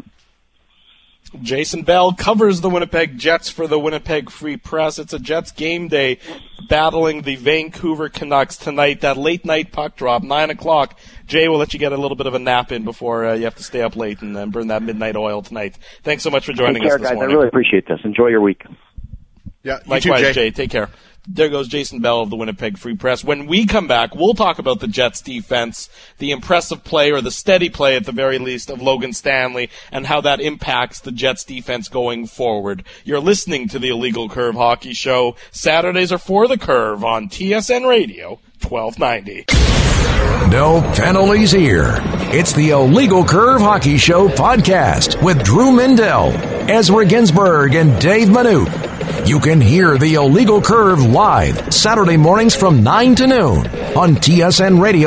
Jason Bell covers the Winnipeg Jets for the Winnipeg Free Press. It's a Jets game day battling the Vancouver Canucks tonight. That late night puck drop, 9 o'clock. Jay, we'll let you get a little bit of a nap in before you have to stay up late and burn that midnight oil tonight. Thanks so much for joining us this guys. morning. I really appreciate this. Enjoy your week. Yeah, likewise, too, Jay. Take care. There goes Jason Bell of the Winnipeg Free Press. When we come back, we'll talk about the Jets defense, the impressive play, or the steady play at the very least, of Logan Stanley, and how that impacts the Jets defense going forward. You're listening to the Illegal Curve Hockey Show. Saturdays are for the Curve on TSN Radio 1290. No penalties here. It's the Illegal Curve Hockey Show podcast with Drew Mindell, Ezra Ginsburg, and Dave Manouk. You can hear the Illegal Curve live Saturday mornings from 9 to noon on TSN Radio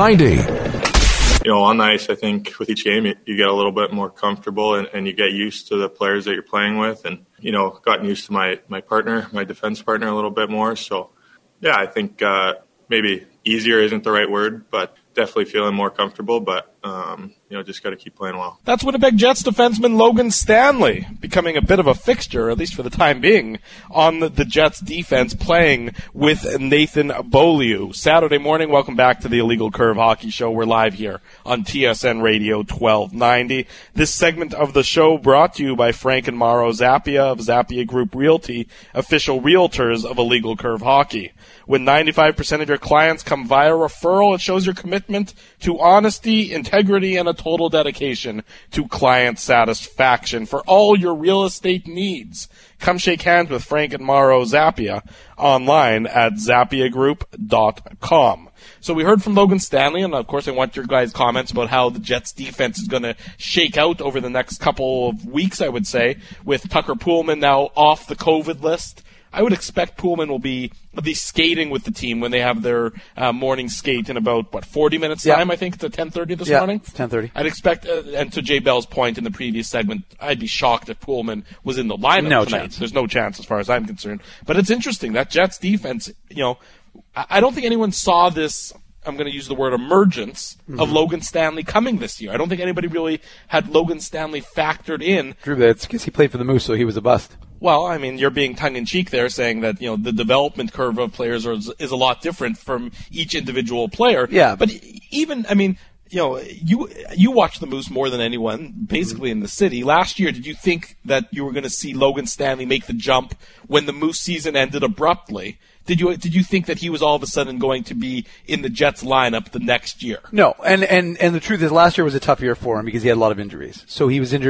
1290. You know, on the ice, I think with each game, you get a little bit more comfortable and you get used to the players that you're playing with, and, you know, gotten used to my partner, my defense partner a little bit more. So, yeah, I think maybe easier isn't the right word, but definitely feeling more comfortable, but, you know, just got to keep playing well. That's Winnipeg Jets defenseman Logan Stanley becoming a bit of a fixture, at least for the time being, on the Jets defense, playing with Nathan Beaulieu. Saturday morning, welcome back to the Illegal Curve Hockey Show. We're live here on TSN Radio 1290. This segment of the show brought to you by Frank and Mauro Zappia of Zappia Group Realty, official realtors of Illegal Curve Hockey. When 95% of your clients come via referral, it shows your commitment to honesty, integrity, and a total dedication to client satisfaction. For all your real estate needs, come shake hands with Frank and Mauro Zappia online at zappiagroup.com. So we heard from Logan Stanley, and of course I want your guys' comments about how the Jets defense is going to shake out over the next couple of weeks, I would say, with Tucker Poolman now off the COVID list. I would expect Poolman will be at least skating with the team when they have their morning skate in about, 40 minutes time, I think. It's at 10:30 this morning? Yeah, 10:30. I'd expect, and to Jay Bell's point in the previous segment, I'd be shocked if Poolman was in the lineup No tonight. chance. There's no chance as far as I'm concerned. But it's interesting, that Jets defense, you know, I don't think anyone saw this, I'm going to use the word emergence, of Logan Stanley coming this year. I don't think anybody really had Logan Stanley factored in. Drew, that's because he played for the Moose, so he was a bust. Well, I mean, you're being tongue-in-cheek there, saying that, you know, the development curve of players is a lot different from each individual player. Yeah. But even, I mean, you know, you watch the Moose more than anyone, basically in the city. Last year, did you think that you were going to see Logan Stanley make the jump when the Moose season ended abruptly? Did you think that he was all of a sudden going to be in the Jets lineup the next year? No, and the truth is last year was a tough year for him because he had a lot of injuries. So he was injured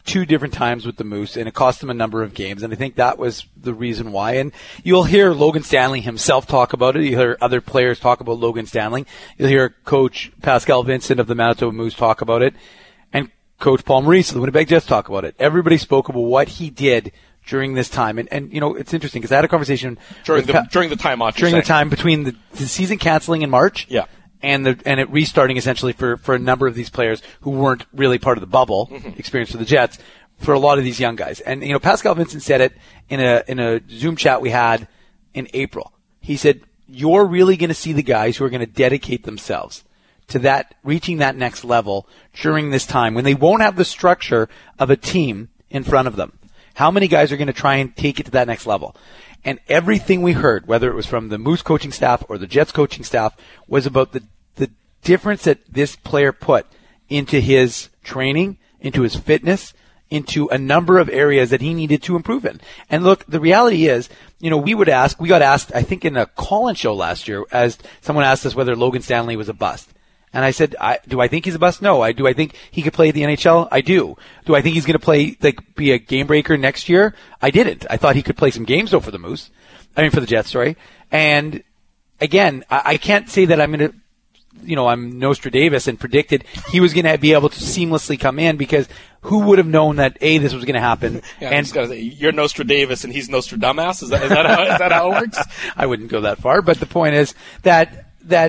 2 different times with the Moose, and it cost them a number of games, and I think that was the reason why. And you'll hear Logan Stanley himself talk about it. You'll hear other players talk about Logan Stanley. You'll hear Coach Pascal Vincent of the Manitoba Moose talk about it, and Coach Paul Maurice of the Winnipeg Jets talk about it. Everybody spoke about what he did during this time. And you know, it's interesting because I had a conversation during the time off. During the time between the season canceling in March. Yeah. And it restarting essentially for a number of these players who weren't really part of the bubble experience for the Jets, for a lot of these young guys. And, you know, Pascal Vincent said it in a Zoom chat we had in April. He said, you're really going to see the guys who are going to dedicate themselves to that, reaching that next level during this time when they won't have the structure of a team in front of them. How many guys are going to try and take it to that next level? And everything we heard, whether it was from the Moose coaching staff or the Jets coaching staff, was about the difference that this player put into his training, into his fitness, into a number of areas that he needed to improve in. And look, the reality is, you know, we got asked, I think in a call-in show last year, as someone asked us whether Logan Stanley was a bust. And I said, do I think he's a bust? No. Do I think he could play at the NHL? I do. Do I think he's going to be a game breaker next year? I didn't. I thought he could play some games though for the Jets, sorry. And again, I can't say that I'm going to, you know, I'm Nostradamus and predicted he was going to be able to seamlessly come in, because who would have known that this was going to happen? Yeah, and you're Nostradamus and he's Nostradamus. Is that how it works? I wouldn't go that far, but the point is that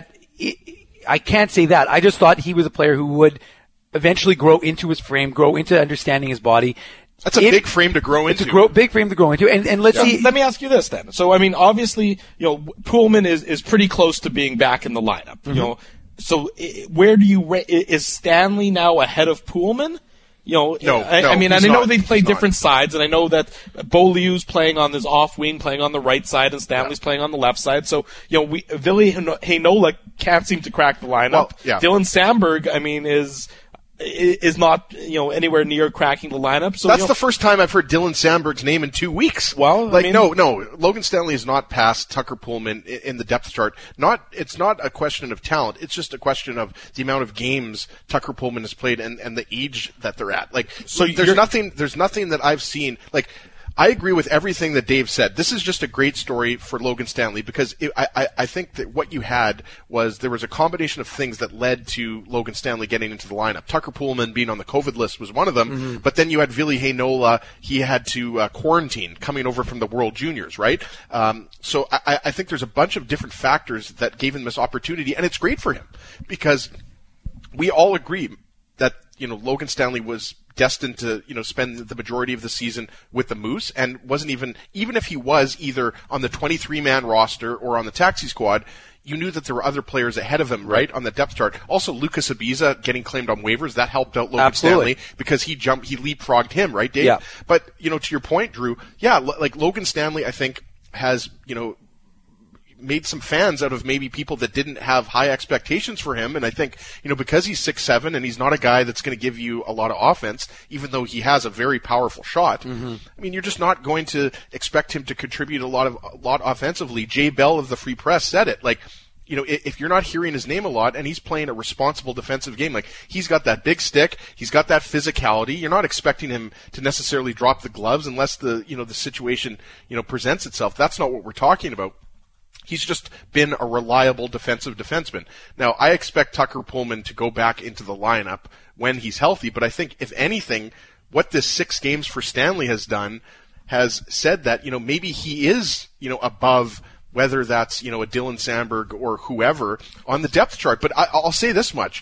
I can't say that. I just thought he was a player who would eventually grow into his frame, grow into understanding his body. That's a big frame to grow into. It's a big frame to grow into. And let's see. Let me ask you this then. So, I mean, obviously, you know, Poolman is pretty close to being back in the lineup. Mm-hmm. You know, so where do you is Stanley now ahead of Poolman? You know, no, I mean, and I know they play different sides, and I know that Beaulieu's playing on this off wing, playing on the right side, and Stanley's playing on the left side. So, you know, Ville Heinola can't seem to crack the lineup. Well, yeah. Dylan Samberg, I mean, is not, you know, anywhere near cracking the lineup. So that's the first time I've heard Dylan Samberg's name in 2 weeks. Well, like, no, Logan Stanley is not past Tucker Poolman in the depth chart. It's not a question of talent. It's just a question of the amount of games Tucker Poolman has played and the age that they're at. Like, so there's nothing that I've seen. Like, I agree with everything that Dave said. This is just a great story for Logan Stanley, because I think that what you had was there was a combination of things that led to Logan Stanley getting into the lineup. Tucker Poolman being on the COVID list was one of them, but then you had Ville Heinola. He had to quarantine coming over from the World Juniors, right? So I think there's a bunch of different factors that gave him this opportunity, and it's great for him because we all agree that, you know, Logan Stanley was destined to, you know, spend the majority of the season with the Moose, and wasn't even if he was either on the 23-man roster or on the taxi squad, you knew that there were other players ahead of him, right, on the depth chart. Also, Lucas Ibiza getting claimed on waivers, that helped out Logan Stanley because he leapfrogged him, right, Dave? Yeah. But, you know, to your point, Drew, yeah, like Logan Stanley, I think, has, you know, made some fans out of maybe people that didn't have high expectations for him. And I think, you know, because he's 6'7" and he's not a guy that's going to give you a lot of offense, even though he has a very powerful shot. I mean, you're just not going to expect him to contribute a lot offensively. Jay Bell of the Free Press said it. Like, you know, if you're not hearing his name a lot and he's playing a responsible defensive game, like, he's got that big stick, he's got that physicality, you're not expecting him to necessarily drop the gloves unless the situation, you know, presents itself. That's not what we're talking about. He's just been a reliable defensive defenseman. Now, I expect Tucker Poolman to go back into the lineup when he's healthy, but I think, if anything, what this 6 games for Stanley has done has said that, you know, maybe he is, you know, above, whether that's, you know, a Dylan Samberg or whoever on the depth chart. But I'll say this much.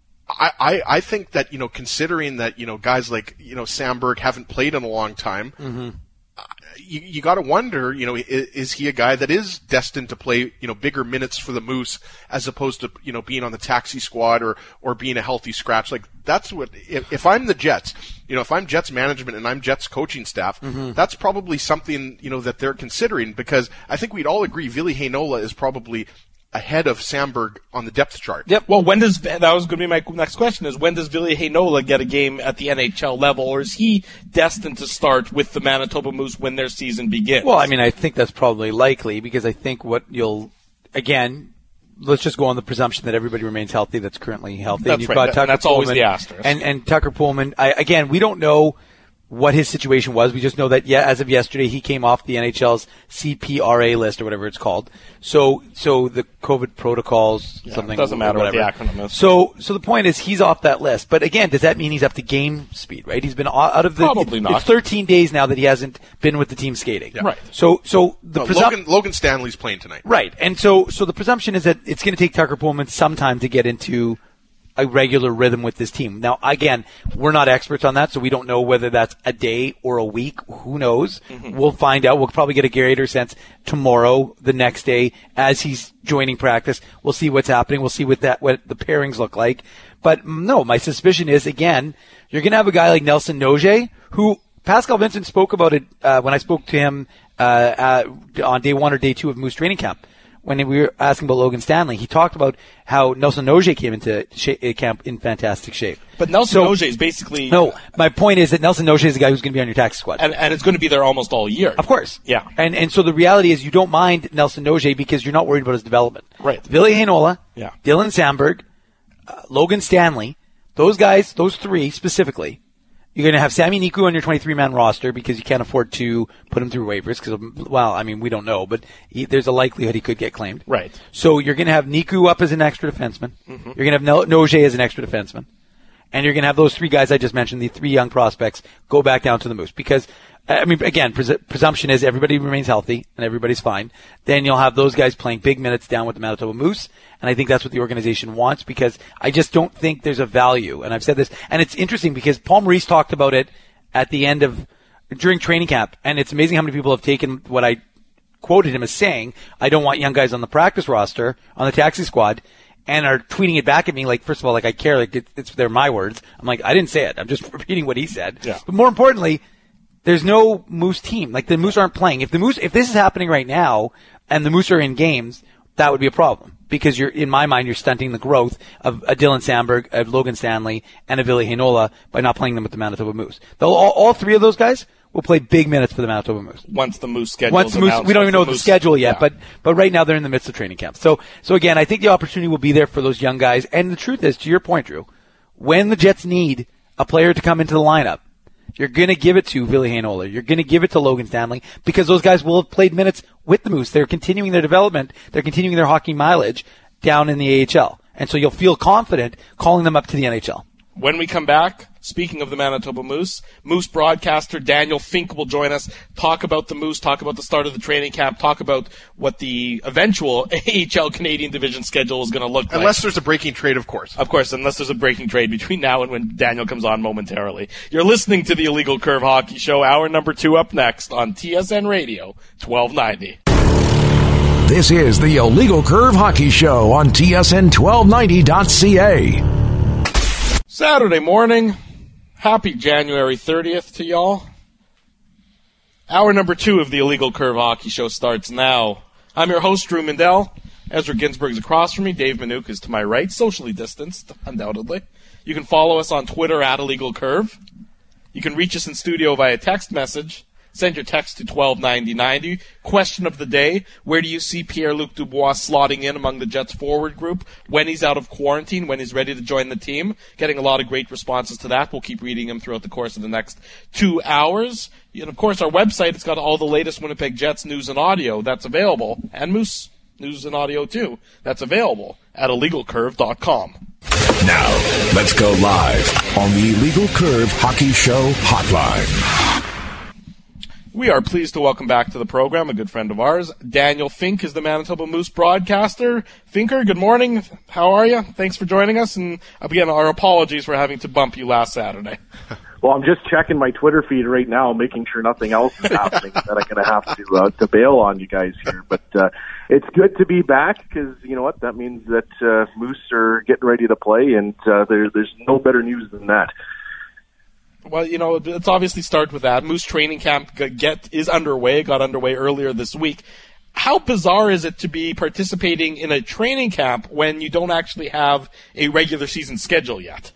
I think that, you know, considering that, you know, guys like, you know, Samberg haven't played in a long time, you got to wonder, you know, is he a guy that is destined to play, you know, bigger minutes for the Moose as opposed to, you know, being on the taxi squad or being a healthy scratch? Like, that's what, if I'm the Jets, you know, if I'm Jets management and I'm Jets coaching staff, that's probably something, you know, that they're considering, because I think we'd all agree Ville Heinola is probably ahead of Samberg on the depth chart. Yep. Well, that was going to be my next question, is when does Ville Heinola get a game at the NHL level, or is he destined to start with the Manitoba Moose when their season begins? Well, I mean, I think that's probably likely, because I think let's just go on the presumption that everybody remains healthy that's currently healthy. That's right. That's always the asterisk. And Tucker Poolman, again, we don't know what his situation was. We just know that, as of yesterday, he came off the NHL's CPRA list or whatever it's called. So the COVID protocols, something. Doesn't matter whatever. what the acronym is. So the point is he's off that list. But again, does that mean he's up to game speed, right? He's been out of the. Probably not. It's 13 days now that he hasn't been with the team skating. Yeah. Right. So the Logan Stanley's playing tonight. Right. And so the presumption is that it's going to take Tucker Pullman some time to get into a regular rhythm with this team. Now, again, we're not experts on that, so we don't know whether that's a day or a week. Who knows? Mm-hmm. We'll find out. We'll probably get a greater sense tomorrow, the next day, as he's joining practice. We'll see what's happening. We'll see what the pairings look like. But no, my suspicion is, again, you're going to have a guy like Nelson Nogier, who Pascal Vincent spoke about it when I spoke to him on day 1 or day 2 of Moose training camp. When we were asking about Logan Stanley, he talked about how Nelson Nogier came into camp in fantastic shape. But Nelson Nogier is basically... No, my point is that Nelson Nogier is the guy who's going to be on your taxi squad. And it's going to be there almost all year. Of course. Yeah. And so the reality is you don't mind Nelson Nogier because you're not worried about his development. Right. Ville Heinola, yeah. Dylan Samberg, Logan Stanley, those guys, those three specifically, you're going to have Sami Niku on your 23-man roster because you can't afford to put him through waivers because, well, I mean, we don't know, but there's a likelihood he could get claimed. Right. So you're going to have Niku up as an extra defenseman. Mm-hmm. You're going to have Nogier as an extra defenseman. And you're going to have those three guys I just mentioned, the three young prospects, go back down to the Moose. Because, I mean, again, presumption is everybody remains healthy and everybody's fine. Then you'll have those guys playing big minutes down with the Manitoba Moose. And I think that's what the organization wants because I just don't think there's a value. And I've said this. And it's interesting because Paul Maurice talked about it at the end of, during training camp. And it's amazing how many people have taken what I quoted him as saying, I don't want young guys on the practice roster, on the taxi squad, and are tweeting it back at me like, first of all, like I care, like they're my words. I'm like, I didn't say it. I'm just repeating what he said. Yeah. But more importantly, there's no Moose team. Like the Moose aren't playing. If this is happening right now and the Moose are in games, that would be a problem because in my mind, you're stunting the growth of a Dylan Samberg, of Logan Stanley, and a Ville Heinola by not playing them with the Manitoba Moose. All three of those guys will play big minutes for the Manitoba Moose. Once the Moose schedule is announced. We don't even know the schedule yet, yeah. but right now they're in the midst of training camp. So again, I think the opportunity will be there for those young guys. And the truth is, to your point, Drew, when the Jets need a player to come into the lineup, you're going to give it to Ville Heinola. You're going to give it to Logan Stanley because those guys will have played minutes with the Moose. They're continuing their development. They're continuing their hockey mileage down in the AHL. And so you'll feel confident calling them up to the NHL. When we come back, speaking of the Manitoba Moose, Moose broadcaster Daniel Fink will join us, talk about the Moose, talk about the start of the training camp, talk about what the eventual AHL Canadian Division schedule is going to look like. Unless there's a breaking trade, of course. Of course, unless there's a breaking trade between now and when Daniel comes on momentarily. You're listening to the Illegal Curve Hockey Show, hour number 2 up next on TSN Radio, 1290. This is the Illegal Curve Hockey Show on TSN1290.ca. Saturday morning. Happy January 30th to y'all. Hour number 2 of the Illegal Curve Hockey Show starts now. I'm your host, Drew Mindell. Ezra Ginsburg's across from me. Dave Manouk is to my right, socially distanced, undoubtedly. You can follow us on Twitter at Illegal Curve. You can reach us in studio via text message. Send your text to 129090. Question of the day, where do you see Pierre-Luc Dubois slotting in among the Jets forward group when he's out of quarantine, when he's ready to join the team? Getting a lot of great responses to that. We'll keep reading them throughout the course of the next 2 hours. And, of course, our website, it's got all the latest Winnipeg Jets news and audio that's available, and Moose news and audio, too. That's available at illegalcurve.com. Now, let's go live on the Illegal Curve Hockey Show hotline. We are pleased to welcome back to the program a good friend of ours. Daniel Fink is the Manitoba Moose broadcaster. Finker, good morning. How are you? Thanks for joining us. And again, our apologies for having to bump you last Saturday. Well, I'm just checking my Twitter feed right now, making sure nothing else is happening that I'm going to have to bail on you guys here. But it's good to be back because, you know what, that means that Moose are getting ready to play, and there's no better news than that. Well, you know, let's obviously start with that. Moose training camp is underway, got underway earlier this week. How bizarre is it to be participating in a training camp when you don't actually have a regular season schedule yet?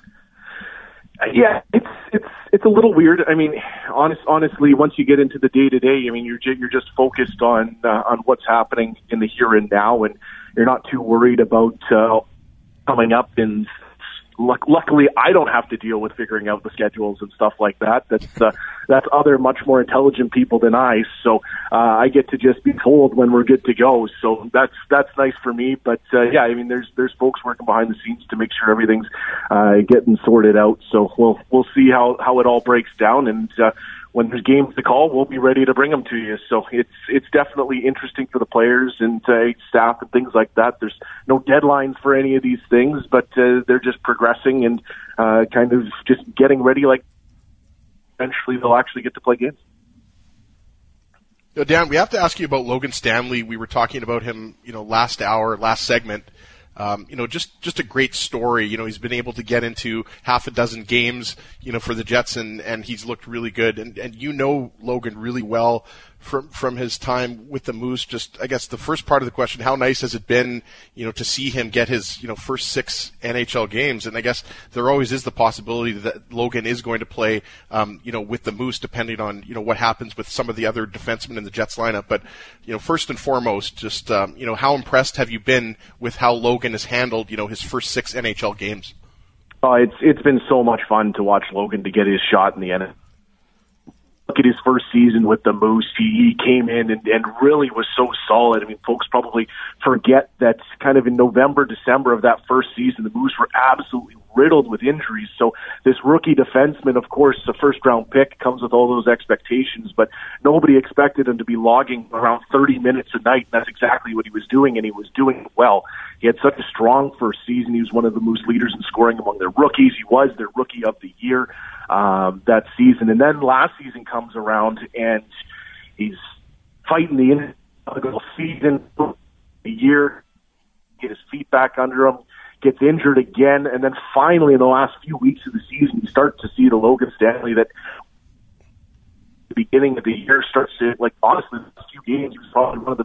Yeah, it's a little weird. I mean, honestly, once you get into the day-to-day, I mean, you're just focused on what's happening in the here and now, and you're not too worried about coming up in luckily I don't have to deal with figuring out the schedules and stuff like that. That's other much more intelligent people than I. So I get to just be told when we're good to go. So that's nice for me. But yeah, I mean, there's folks working behind the scenes to make sure everything's getting sorted out. So we'll see how it all breaks down, and when there's games to call, we'll be ready to bring them to you. So it's definitely interesting for the players and staff and things like that. There's no deadlines for any of these things, but they're just progressing and kind of just getting ready. Like eventually, they'll actually get to play games. Dan, we have to ask you about Logan Stanley. We were talking about him, last segment. Just a great story. He's been able to get into half a dozen games, for the Jets, and he's looked really good. And Logan really well from his time with the Moose. Just, I guess, the first part of the question, how nice has it been, to see him get his, first 6 NHL games? And I guess there always is the possibility that Logan is going to play, with the Moose, depending on, what happens with some of the other defensemen in the Jets lineup. But, first and foremost, just, how impressed have you been with how Logan has handled, his first 6 NHL games? Oh, it's been so much fun to watch Logan to get his shot in the NHL. Look at his first season with the Moose. He came in and really was so solid. I mean, folks probably forget that kind of in November, December of that first season, the Moose were absolutely riddled with injuries. So this rookie defenseman, of course, a first-round pick, comes with all those expectations, but nobody expected him to be logging around 30 minutes a night, and that's exactly what he was doing, and he was doing it well. He had such a strong first season. He was one of the Moose leaders in scoring among their rookies. He was their Rookie of the Year that season. And then last season comes around, and he's fighting the season, a year, get his feet back under him, gets injured again, and then finally in the last few weeks of the season, you start to see the Logan Stanley that the beginning of the year starts to, honestly, the last few games, he was probably one of the...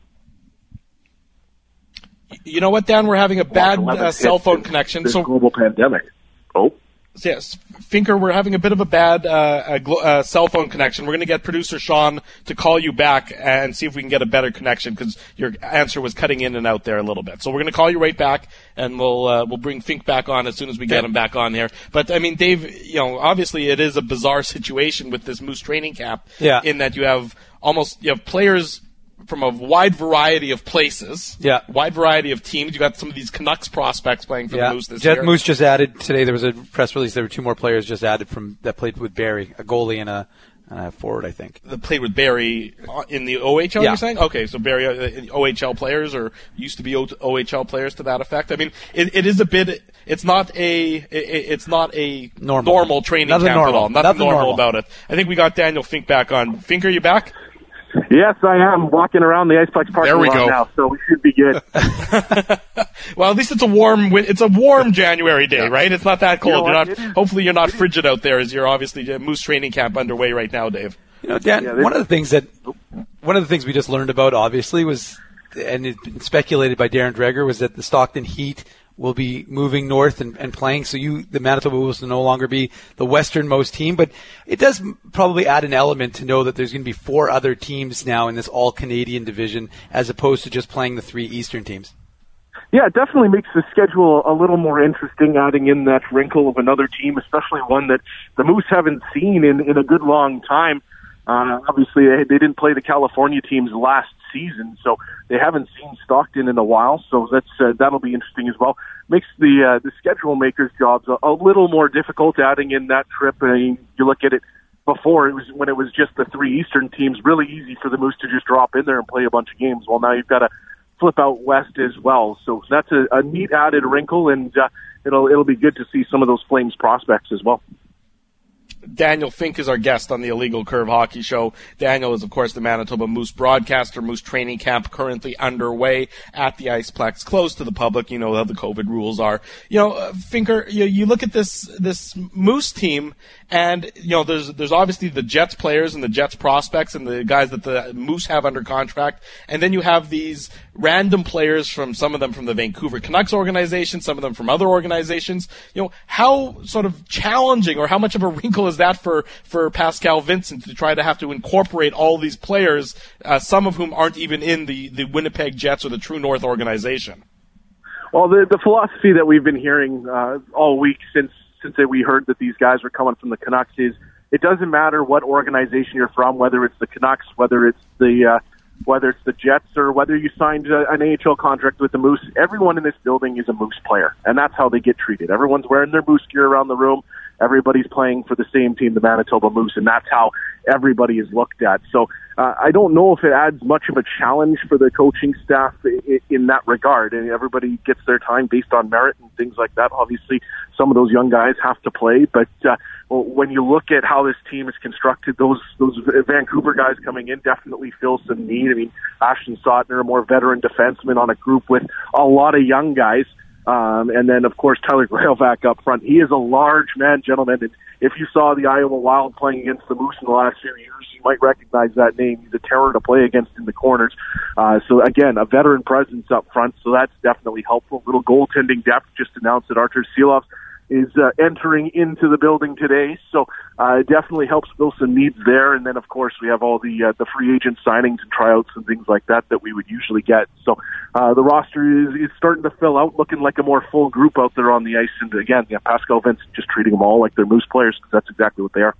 You know what, Dan? We're having a bad cell phone connection. This global pandemic. Oh. Yes, Finker, we're having a bit of a bad cell phone connection. We're going to get producer Sean to call you back and see if we can get a better connection, because your answer was cutting in and out there a little bit. So we're going to call you right back, and we'll bring Fink back on as soon as we get him back on here. But I mean, Dave, obviously it is a bizarre situation with this Moose training camp. Yeah. In that you have players from a wide variety of places, wide variety of teams. You got some of these Canucks prospects playing for the Moose this year. Moose just added today. There was a press release. There were 2 more players just added that played with Barrie, a goalie and a forward, I think. That played with Barrie in the OHL. You're saying? Okay, so Barrie OHL players, or used to be OHL players to that effect. I mean, it is a bit. It's not a normal training camp at all. Nothing normal about it. I think we got Daniel Fink back on. Fink, are you back? Yes, I am walking around the Iceplex parking lot now, so we should be good. Well, at least it's a warm January day, right? It's not that cold. Hopefully you're not frigid out there, as you're obviously Moose training camp underway right now, Dave. Dan, one of the things we just learned about, obviously, was, and it's been speculated by Darren Dreger, was that the Stockton Heat will be moving north and playing. So the Manitoba Moose will no longer be the westernmost team, but it does probably add an element to know that there's going to be 4 other teams now in this all-Canadian division, as opposed to just playing the 3 Eastern teams. Yeah, it definitely makes the schedule a little more interesting, adding in that wrinkle of another team, especially one that the Moose haven't seen in a good long time. Obviously, they didn't play the California teams last season, so they haven't seen Stockton in a while. So that'll be interesting as well. Makes the schedule makers' jobs a little more difficult, adding in that trip. I mean, you look at it before, when it was just the 3 Eastern teams, really easy for the Moose to just drop in there and play a bunch of games. Well, now you've got to flip out west as well. So that's a neat added wrinkle, and it'll be good to see some of those Flames prospects as well. Daniel Fink is our guest on the Illegal Curve Hockey Show. Daniel is, of course, the Manitoba Moose broadcaster. Moose training camp currently underway at the Iceplex, closed to the public. You know how the COVID rules are. Finker, you look at this Moose team, and there's obviously the Jets players and the Jets prospects and the guys that the Moose have under contract, and then you have these random players some of them from the Vancouver Canucks organization, some of them from other organizations. How sort of challenging, or how much of a wrinkle is that for Pascal Vincent to try to have to incorporate all these players, some of whom aren't even in the Winnipeg Jets or the True North organization? Well, the philosophy that we've been hearing all week since we heard that these guys were coming from the Canucks is it doesn't matter what organization you're from, whether it's the Canucks, whether it's the Jets, or whether you signed an AHL contract with the Moose. Everyone in this building is a Moose player, and that's how they get treated. Everyone's wearing their Moose gear around the room. Everybody's playing for the same team, the Manitoba Moose, and that's how everybody is looked at. So I don't know if it adds much of a challenge for the coaching staff in that regard. And everybody gets their time based on merit and things like that. Obviously, some of those young guys have to play, but when you look at how this team is constructed, those Vancouver guys coming in definitely fill some need. I mean, Ashton Sautner, a more veteran defenseman on a group with a lot of young guys. And then, of course, Tyler Grailvac up front. He is a large man, gentlemen. And if you saw the Iowa Wild playing against the Moose in the last few years, you might recognize that name. He's a terror to play against in the corners. So, again, a veteran presence up front, so that's definitely helpful. Little goaltending depth. Just announced that Artur Silovs is entering into the building today, so it definitely helps fill some needs there. And then, of course, we have all the free agent signings and tryouts and things like that we would usually get. So the roster is starting to fill out, looking like a more full group out there on the ice. And again, Pascal Vincent just treating them all like they're Moose players, because that's exactly what they are.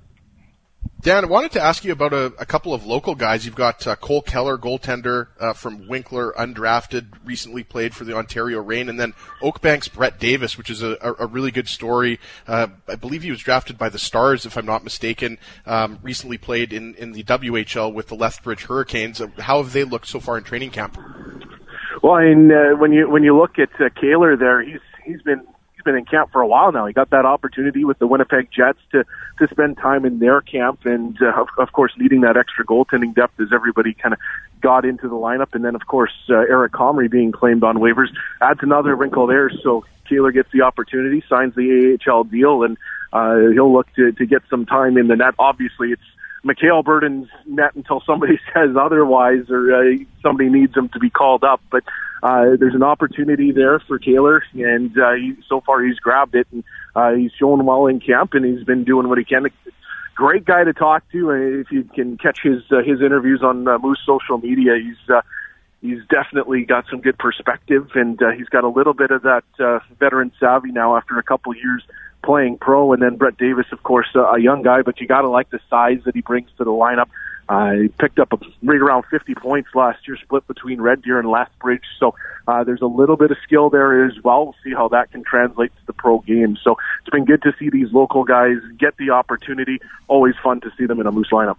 Dan, I wanted to ask you about a couple of local guys. You've got Cole Keller, goaltender from Winkler, undrafted, recently played for the Ontario Reign, and then Oakbank's Brett Davis, which is a really good story. I believe he was drafted by the Stars, if I'm not mistaken, recently played in the WHL with the Lethbridge Hurricanes. How have they looked so far in training camp? Well, when you look at Kaler there, he's been in camp for a while now. He got that opportunity with the Winnipeg Jets to spend time in their camp, and of course needing that extra goaltending depth as everybody kind of got into the lineup. And then of course Eric Comrie being claimed on waivers adds another wrinkle there. So Kaler gets the opportunity, signs the AHL deal, and he'll look to get some time in the net. Obviously it's Mikhail Burden's net until somebody says otherwise, or somebody needs him to be called up. But there's an opportunity there for Kaler, and so far he's grabbed it, and he's shown well in camp, and he's been doing what he can. Great guy to talk to. If you can catch his interviews on Moose social media, he's definitely got some good perspective, and he's got a little bit of that veteran savvy now after a couple years playing pro. And then Brett Davis, of course, a young guy, but you got to like the size that he brings to the lineup. He picked up right around 50 points last year, split between Red Deer and Lethbridge. So there's a little bit of skill there as well. We'll see how that can translate to the pro game. So it's been good to see these local guys get the opportunity. Always fun to see them in a Moose lineup.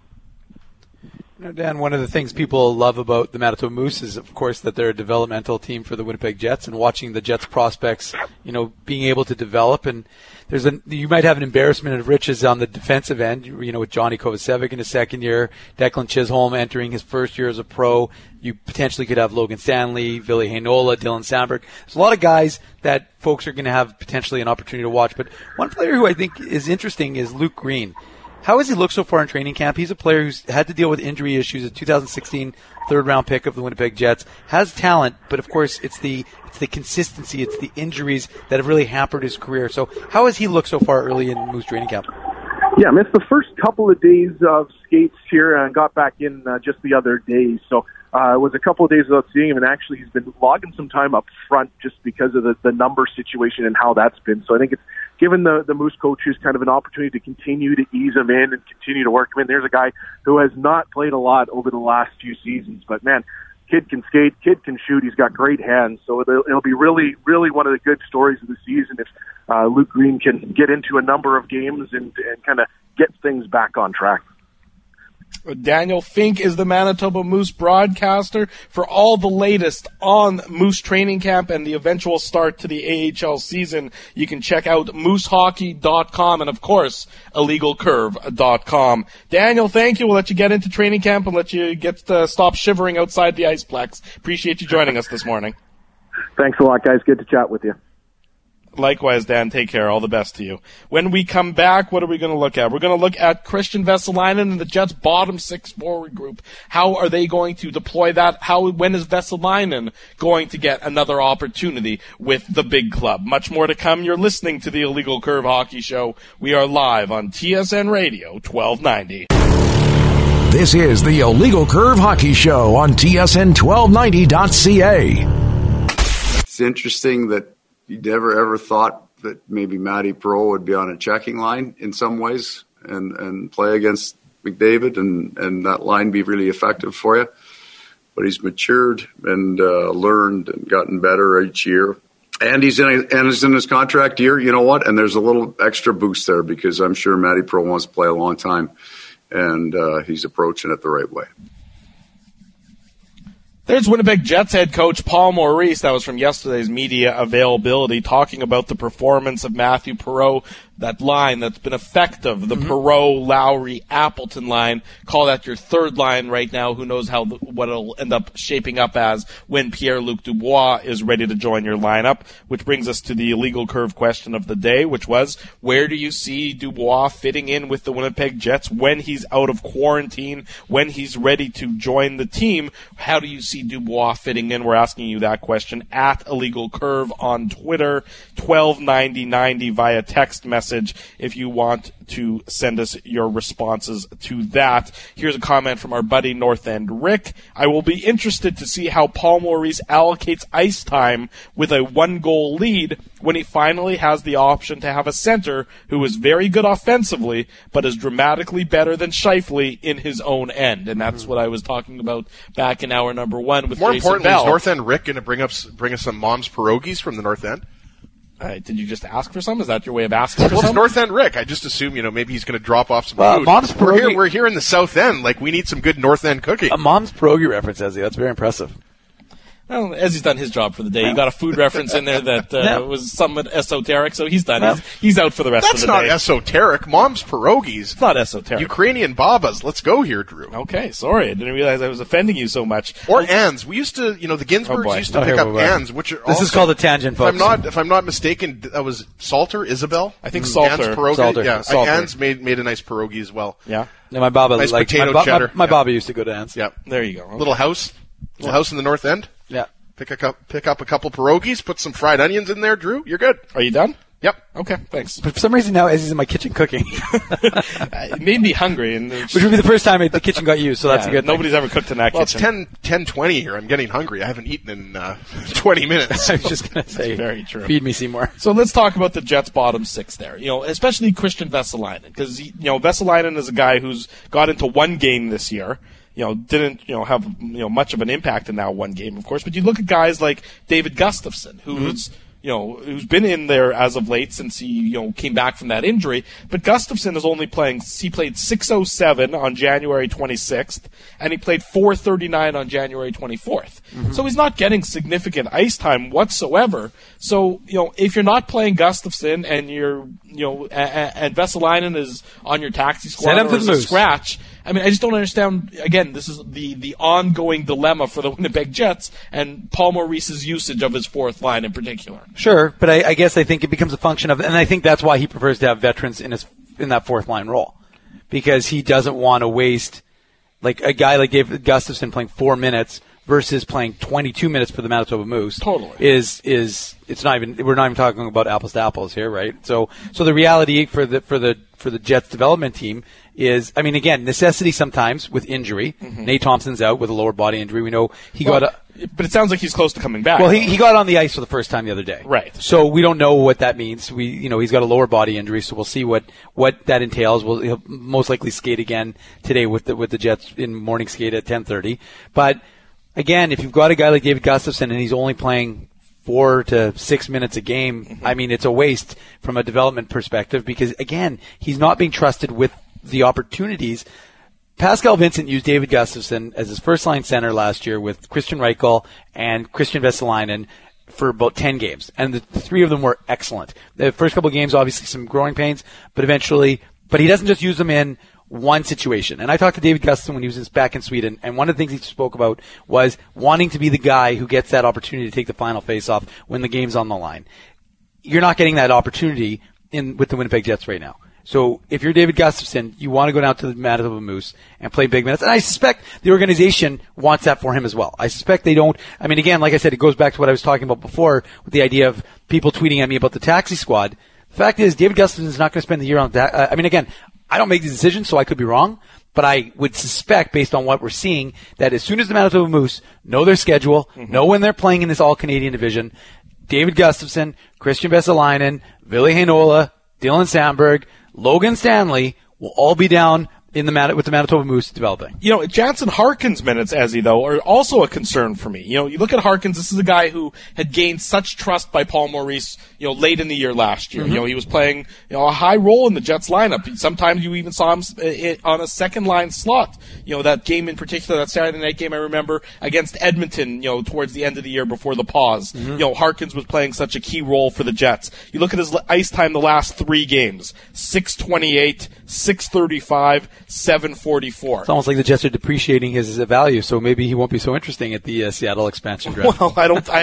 Dan, one of the things people love about the Manitoba Moose is, of course, that they're a developmental team for the Winnipeg Jets, and watching the Jets prospects, being able to develop. And you might have an embarrassment of riches on the defensive end, with Johnny Kovacevic in his second year, Declan Chisholm entering his first year as a pro. You potentially could have Logan Stanley, Ville Heinola, Dylan Sandberg. There's a lot of guys that folks are going to have potentially an opportunity to watch. But one player who I think is interesting is Luke Green. How has he looked so far in training camp? He's a player who's had to deal with injury issues. A 2016 third-round pick of the Winnipeg Jets. Has talent, but of course it's the consistency, it's the injuries that have really hampered his career. So how has he looked so far early in Moose training camp? Yeah, I missed the first couple of days of skates here and got back in just the other day. So it was a couple of days without seeing him, and actually he's been logging some time up front just because of the number situation and how that's been. So I think it's given the Moose coaches kind of an opportunity to continue to ease him in and continue to work him in. There's a guy who has not played a lot over the last few seasons, but man, kid can skate, kid can shoot, he's got great hands. So it'll be really, really one of the good stories of the season if Luke Green can get into a number of games and kind of get things back on track. Daniel Fink is the Manitoba Moose broadcaster. For all the latest on Moose training camp and the eventual start to the AHL season, you can check out moosehockey.com and, of course, illegalcurve.com. Daniel, thank you. We'll let you get into training camp and let you get to stop shivering outside the Iceplex. Appreciate you joining us this morning. Thanks a lot, guys. Good to chat with you. Likewise, Dan. Take care. All the best to you. When we come back, what are we going to look at? We're going to look at Christian Vesalainen and the Jets' bottom six forward group. How are they going to deploy that? When is Vesalainen going to get another opportunity with the big club? Much more to come. You're listening to the Illegal Curve Hockey Show. We are live on TSN Radio 1290. This is the Illegal Curve Hockey Show on TSN 1290.ca. It's interesting that you never ever thought that maybe Matty Perreault would be on a checking line in some ways and play against McDavid and that line be really effective for you. But he's matured and learned and gotten better each year. And he's in his contract year, you know what? And there's a little extra boost there because I'm sure Matty Perreault wants to play a long time, and he's approaching it the right way. There's Winnipeg Jets head coach Paul Maurice. That was from yesterday's media availability, talking about the performance of Matthew Perreault, that line that's been effective, the Perreault, Lowry, Appleton line. Call that your third line right now. Who knows what it'll end up shaping up as when Pierre-Luc Dubois is ready to join your lineup, which brings us to the illegal curve question of the day, which was, where do you see Dubois fitting in with the Winnipeg Jets when he's out of quarantine, when he's ready to join the team? How do you see Dubois fitting in? We're asking you that question at Illegal Curve on Twitter, 129090 via text message if you want to send us your responses to that. Here's a comment from our buddy North End Rick. I will be interested to see how Paul Maurice allocates ice time with a 1-goal lead when he finally has the option to have a center who is very good offensively but is dramatically better than Scheifele in his own end. And that's what I was talking about back in hour number 1 with More Jason importantly, Bell. is North End Rick going to bring us some mom's pierogies from the North End? Did you just ask for some? Is that your way of asking for Well, it's some? North End Rick. I just assume, maybe he's going to drop off some food. Mom's pierogi- We're here in the South End. Like, we need some good North End cooking. A mom's pierogi reference, Ezzy. That's very impressive. Well, as he's done his job for the day, he got a food reference in there that was somewhat esoteric, so he's done. He's out for the rest of the day. That's not esoteric. Mom's pierogies. It's not esoteric. Ukrainian babas. Let's go here, Drew. Okay, sorry. I didn't realize I was offending you so much. Or Anns. We used to, the Ginsburgs used to pick up Anns, which are This is called a tangent, folks. If I'm not mistaken, that was Salter, Isabel? I think Salter. Ann's pierogi. Salter. Yeah, Salter. Ann's made a nice pierogi as well. Yeah. Yeah, my baba Nice liked potato cheddar. My baba used to go to Ann's. Yeah. There you go. Okay. Little house in the North End. Yeah. Pick up a couple pierogies, put some fried onions in there, Drew. You're good. Are you done? Yep. Okay, thanks. But for some reason now, Ezzy's in my kitchen cooking. It made me hungry. Which would be the first time the kitchen got used, so that's a good thing. Nobody's ever cooked in that Well, kitchen. it's 10:20 here. I'm getting hungry. I haven't eaten in 20 minutes. I was just going to say, very true. Feed me, Seymour. So let's talk about the Jets' bottom six there. Especially Christian Vesalainen, because Vesalainen is a guy who's got into one game this year. Didn't have much of an impact in that one game, of course. But you look at guys like David Gustafsson, who's who's been in there as of late since he came back from that injury. But Gustafsson is only playing. He played 6:07 on January 26th, and he played 4:39 on January 24th. So he's not getting significant ice time whatsoever. So if you're not playing Gustafsson and you're and Vesalainen is on your taxi squad or is a scratch. I mean, I just don't understand. Again, this is the ongoing dilemma for the Winnipeg Jets and Paul Maurice's usage of his fourth line in particular. Sure, but I guess I think it becomes a function of, and I think that's why he prefers to have veterans in that fourth line role, because he doesn't want to waste like a guy like David Gustafsson playing 4 minutes versus playing 22 minutes for the Manitoba Moose. Totally. It's not even, we're not even talking about apples to apples here, right? So the reality for the Jets development team is, I mean, again, necessity sometimes with injury. Nate Thompson's out with a lower body injury. We know but it sounds like he's close to coming back. Well, he got on the ice for the first time the other day. Right. So we don't know what that means. He's got a lower body injury, so we'll see what that entails. He'll most likely skate again today with the Jets in morning skate at 10:30. But again, if you've got a guy like David Gustafsson and he's only playing 4 to 6 minutes a game, I mean, it's a waste from a development perspective because, again, he's not being trusted with the opportunities. Pascal Vincent used David Gustafsson as his first-line center last year with Christian Reichel and Christian Vesalainen for about 10 games, and the three of them were excellent. The first couple of games, obviously, some growing pains, but he doesn't just use them in one situation. And I talked to David Gustafsson when he was back in Sweden, and one of the things he spoke about was wanting to be the guy who gets that opportunity to take the final face-off when the game's on the line. You're not getting that opportunity with the Winnipeg Jets right now. So if you're David Gustafsson, you want to go down to the Manitoba Moose and play big minutes. And I suspect the organization wants that for him as well. I suspect they don't. I mean, again, like I said, it goes back to what I was talking about before with the idea of people tweeting at me about the taxi squad. The fact is, David Gustafsson is not going to spend the year on that. I mean, again, I don't make these decisions, so I could be wrong. But I would suspect, based on what we're seeing, that as soon as the Manitoba Moose know their schedule, know when they're playing in this all-Canadian division, David Gustafsson, Christian Vesalainen, Ville Heinola, Dylan Sandberg, Logan Stanley will all be down with the Manitoba Moose developing. Jansen Harkins' minutes, Ezzy, though, are also a concern for me. You look at Harkins, this is a guy who had gained such trust by Paul Maurice, late in the year last year. He was playing, a high role in the Jets lineup. Sometimes you even saw him on a second line slot. That game in particular, that Saturday night game I remember against Edmonton, towards the end of the year before the pause. Harkins was playing such a key role for the Jets. You look at his ice time the last 3 games, 628, 635, 744. It's almost like the Jets are depreciating his value, so maybe he won't be so interesting at the Seattle expansion draft. Well,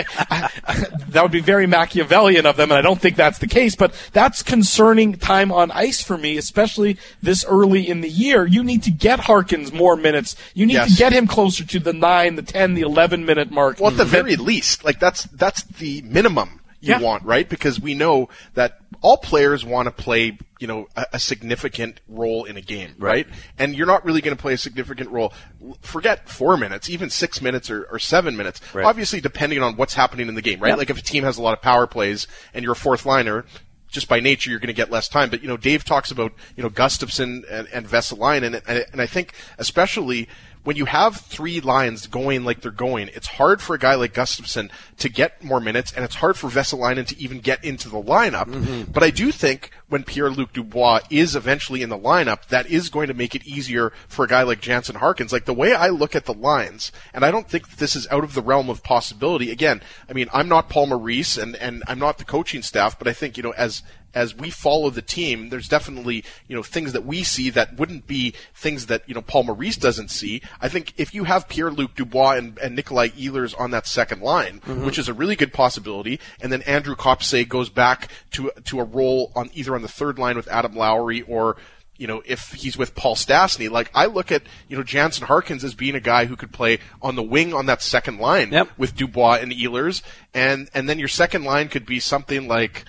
that would be very Machiavellian of them, and I don't think that's the case, but that's concerning time on ice for me, especially this early in the year. You need to get Harkins more minutes. You need to get him closer to the 9, the 10, the 11-minute mark. Well, at the very least, that's the minimum you want, right? Because we know that all players want to play, a significant role in a game, right? And you're not really going to play a significant role. Forget 4 minutes, even 6 minutes or 7 minutes. Right. Obviously, depending on what's happening in the game, right? Yep. Like if a team has a lot of power plays and you're a fourth liner, just by nature, you're going to get less time. But, Dave talks about, Gustafsson and Vesalainen, and I think especially when you have 3 lines going like they're going, it's hard for a guy like Gustafsson to get more minutes, and it's hard for Vesalainen to even get into the lineup. Mm-hmm. But I do think when Pierre-Luc Dubois is eventually in the lineup, that is going to make it easier for a guy like Jansen Harkins. Like the way I look at the lines, and I don't think that this is out of the realm of possibility. Again, I'm not Paul Maurice, and I'm not the coaching staff, but I think, as we follow the team, there's definitely, things that we see that wouldn't be things that, Paul Maurice doesn't see. I think if you have Pierre-Luc Dubois and Nikolai Ehlers on that second line, which is a really good possibility, and then Andrew Kopse goes back to a role either on the third line with Adam Lowry or, if he's with Paul Stastny, like I look at, Jansen Harkins as being a guy who could play on the wing on that second line with Dubois and Ehlers, and then your second line could be something like,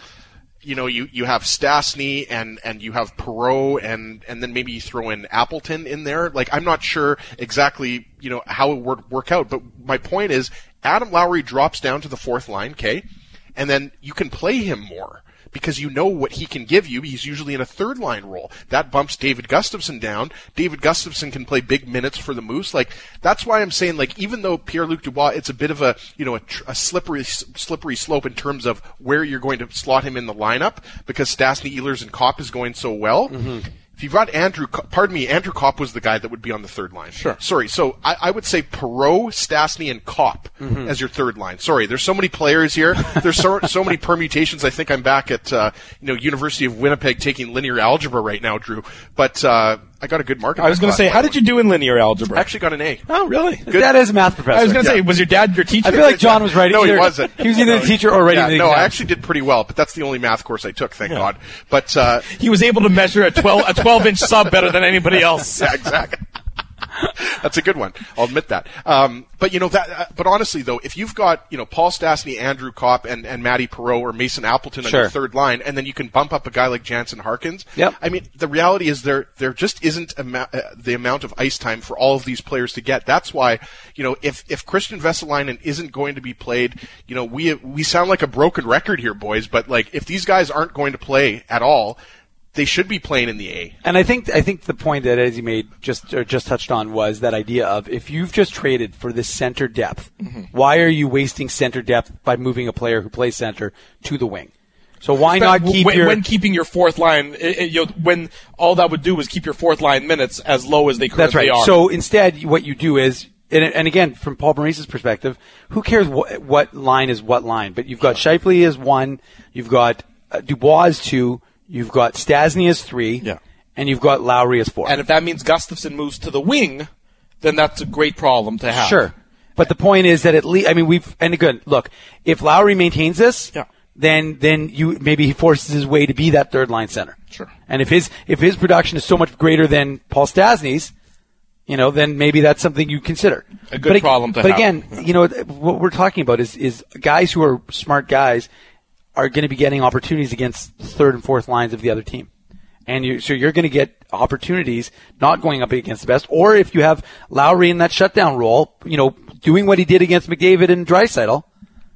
you have Stastny and you have Perreault and then maybe you throw in Appleton in there. Like, I'm not sure exactly, how it would work out, but my point is Adam Lowry drops down to the fourth line, okay? And then you can play him more because what he can give you. He's usually in a third line role. That bumps David Gustafsson down. David Gustafsson can play big minutes for the Moose. Like, that's why I'm saying, like, even though Pierre-Luc Dubois, it's a bit of a slippery slope in terms of where you're going to slot him in the lineup because Stastny, Ehlers, and Kopp is going so well. Mm-hmm. If you've got Andrew Kopp was the guy that would be on the third line. Sure. Sorry, so I would say Perreault, Stastny, and Kopp as your third line. Sorry, there's so many players here. There's so many permutations. I think I'm back at University of Winnipeg taking linear algebra right now, Drew. But I got a good mark. I was going to say, how did you do in linear algebra? I actually got an A. Oh, really? Good. Dad is a math professor. I was going to say, was your dad your teacher? I feel like John was writing. No, he wasn't. He was either the teacher or writing the exam. No, I actually did pretty well, but that's the only math course I took, thank God. But he was able to measure a 12-inch sub better than anybody else. Yeah, exactly. That's a good one. I'll admit that. But honestly though, if you've got, Paul Stastny, Andrew Kopp, and Matty Perreault or Mason Appleton on your third line, and then you can bump up a guy like Jansen Harkins. Yep. The reality is there just isn't the amount of ice time for all of these players to get. That's why, if Christian Vesalainen isn't going to be played, we sound like a broken record here, boys, but like, if these guys aren't going to play at all, they should be playing in the A. And I think the point that Eddie made just touched on was that idea of if you've just traded for this center depth, why are you wasting center depth by moving a player who plays center to the wing? So why not keep when keeping your fourth line? When all that would do was keep your fourth line minutes as low as they currently are. So instead, what you do is. And again, from Paul Maurice's perspective, who cares what line is what line? But you've got Scheifele as 1, you've got Dubois as 2, you've got Stastny as 3, and you've got Lowry as 4. And if that means Gustafsson moves to the wing, then that's a great problem to have. Sure. But the point is that at least, and again, look, if Lowry maintains this, then maybe he forces his way to be that third line center. Sure. And if his production is so much greater than Paul Stastny's, then maybe that's something you consider. A good problem to have. But again, what we're talking about is guys who are smart guys are going to be getting opportunities against third and fourth lines of the other team. And so you're going to get opportunities not going up against the best. Or if you have Lowry in that shutdown role, doing what he did against McDavid and Draisaitl,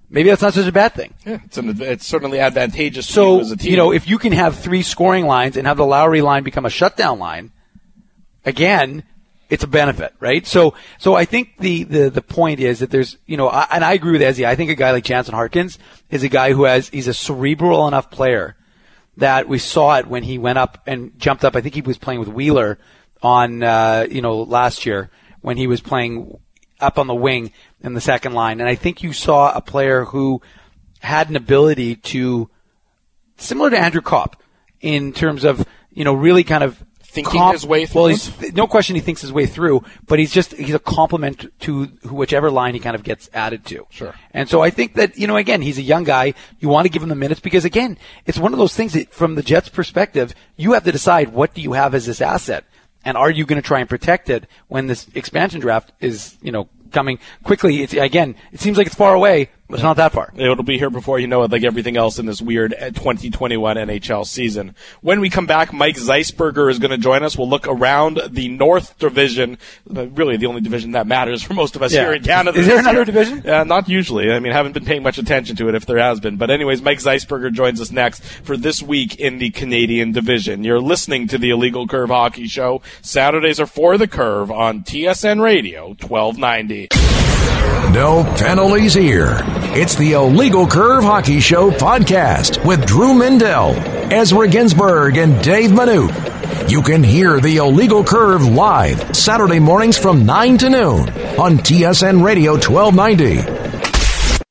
maybe that's not such a bad thing. Yeah, it's certainly advantageous to you as a team. If you can have 3 scoring lines and have the Lowry line become a shutdown line, again, it's a benefit, right? So I think the point is that there's, and I agree with Ezzy. I think a guy like Jansen Harkins is a guy he's a cerebral enough player that we saw it when he went up and jumped up. I think he was playing with Wheeler on, last year when he was playing up on the wing in the second line. And I think you saw a player who had an ability to, similar to Andrew Kopp, in terms of, really kind of thinking his way through. Well, no question he thinks his way through, but he's a complement to whichever line he kind of gets added to. Sure. And so I think that, again, he's a young guy. You want to give him the minutes because, again, it's one of those things that from the Jets' perspective, you have to decide what do you have as this asset, and are you going to try and protect it when this expansion draft is, coming quickly. It seems like it's far away, but it's not that far. It'll be here before you know it, like everything else in this weird 2021 NHL season. When we come back, Mike Zeisberger is going to join us. We'll look around the North Division, really the only division that matters for most of us here in Canada. Is there another division? Not usually. I haven't been paying much attention to it if there has been. But anyways, Mike Zeisberger joins us next for This Week in the Canadian Division. You're listening to the Illegal Curve Hockey Show. Saturdays are For the Curve on TSN Radio 1290. No penalties here. It's the Illegal Curve Hockey Show podcast with Drew Mindell, Ezra Ginsburg, and Dave Manouk. You can hear the Illegal Curve live Saturday mornings from 9 to noon on TSN Radio 1290.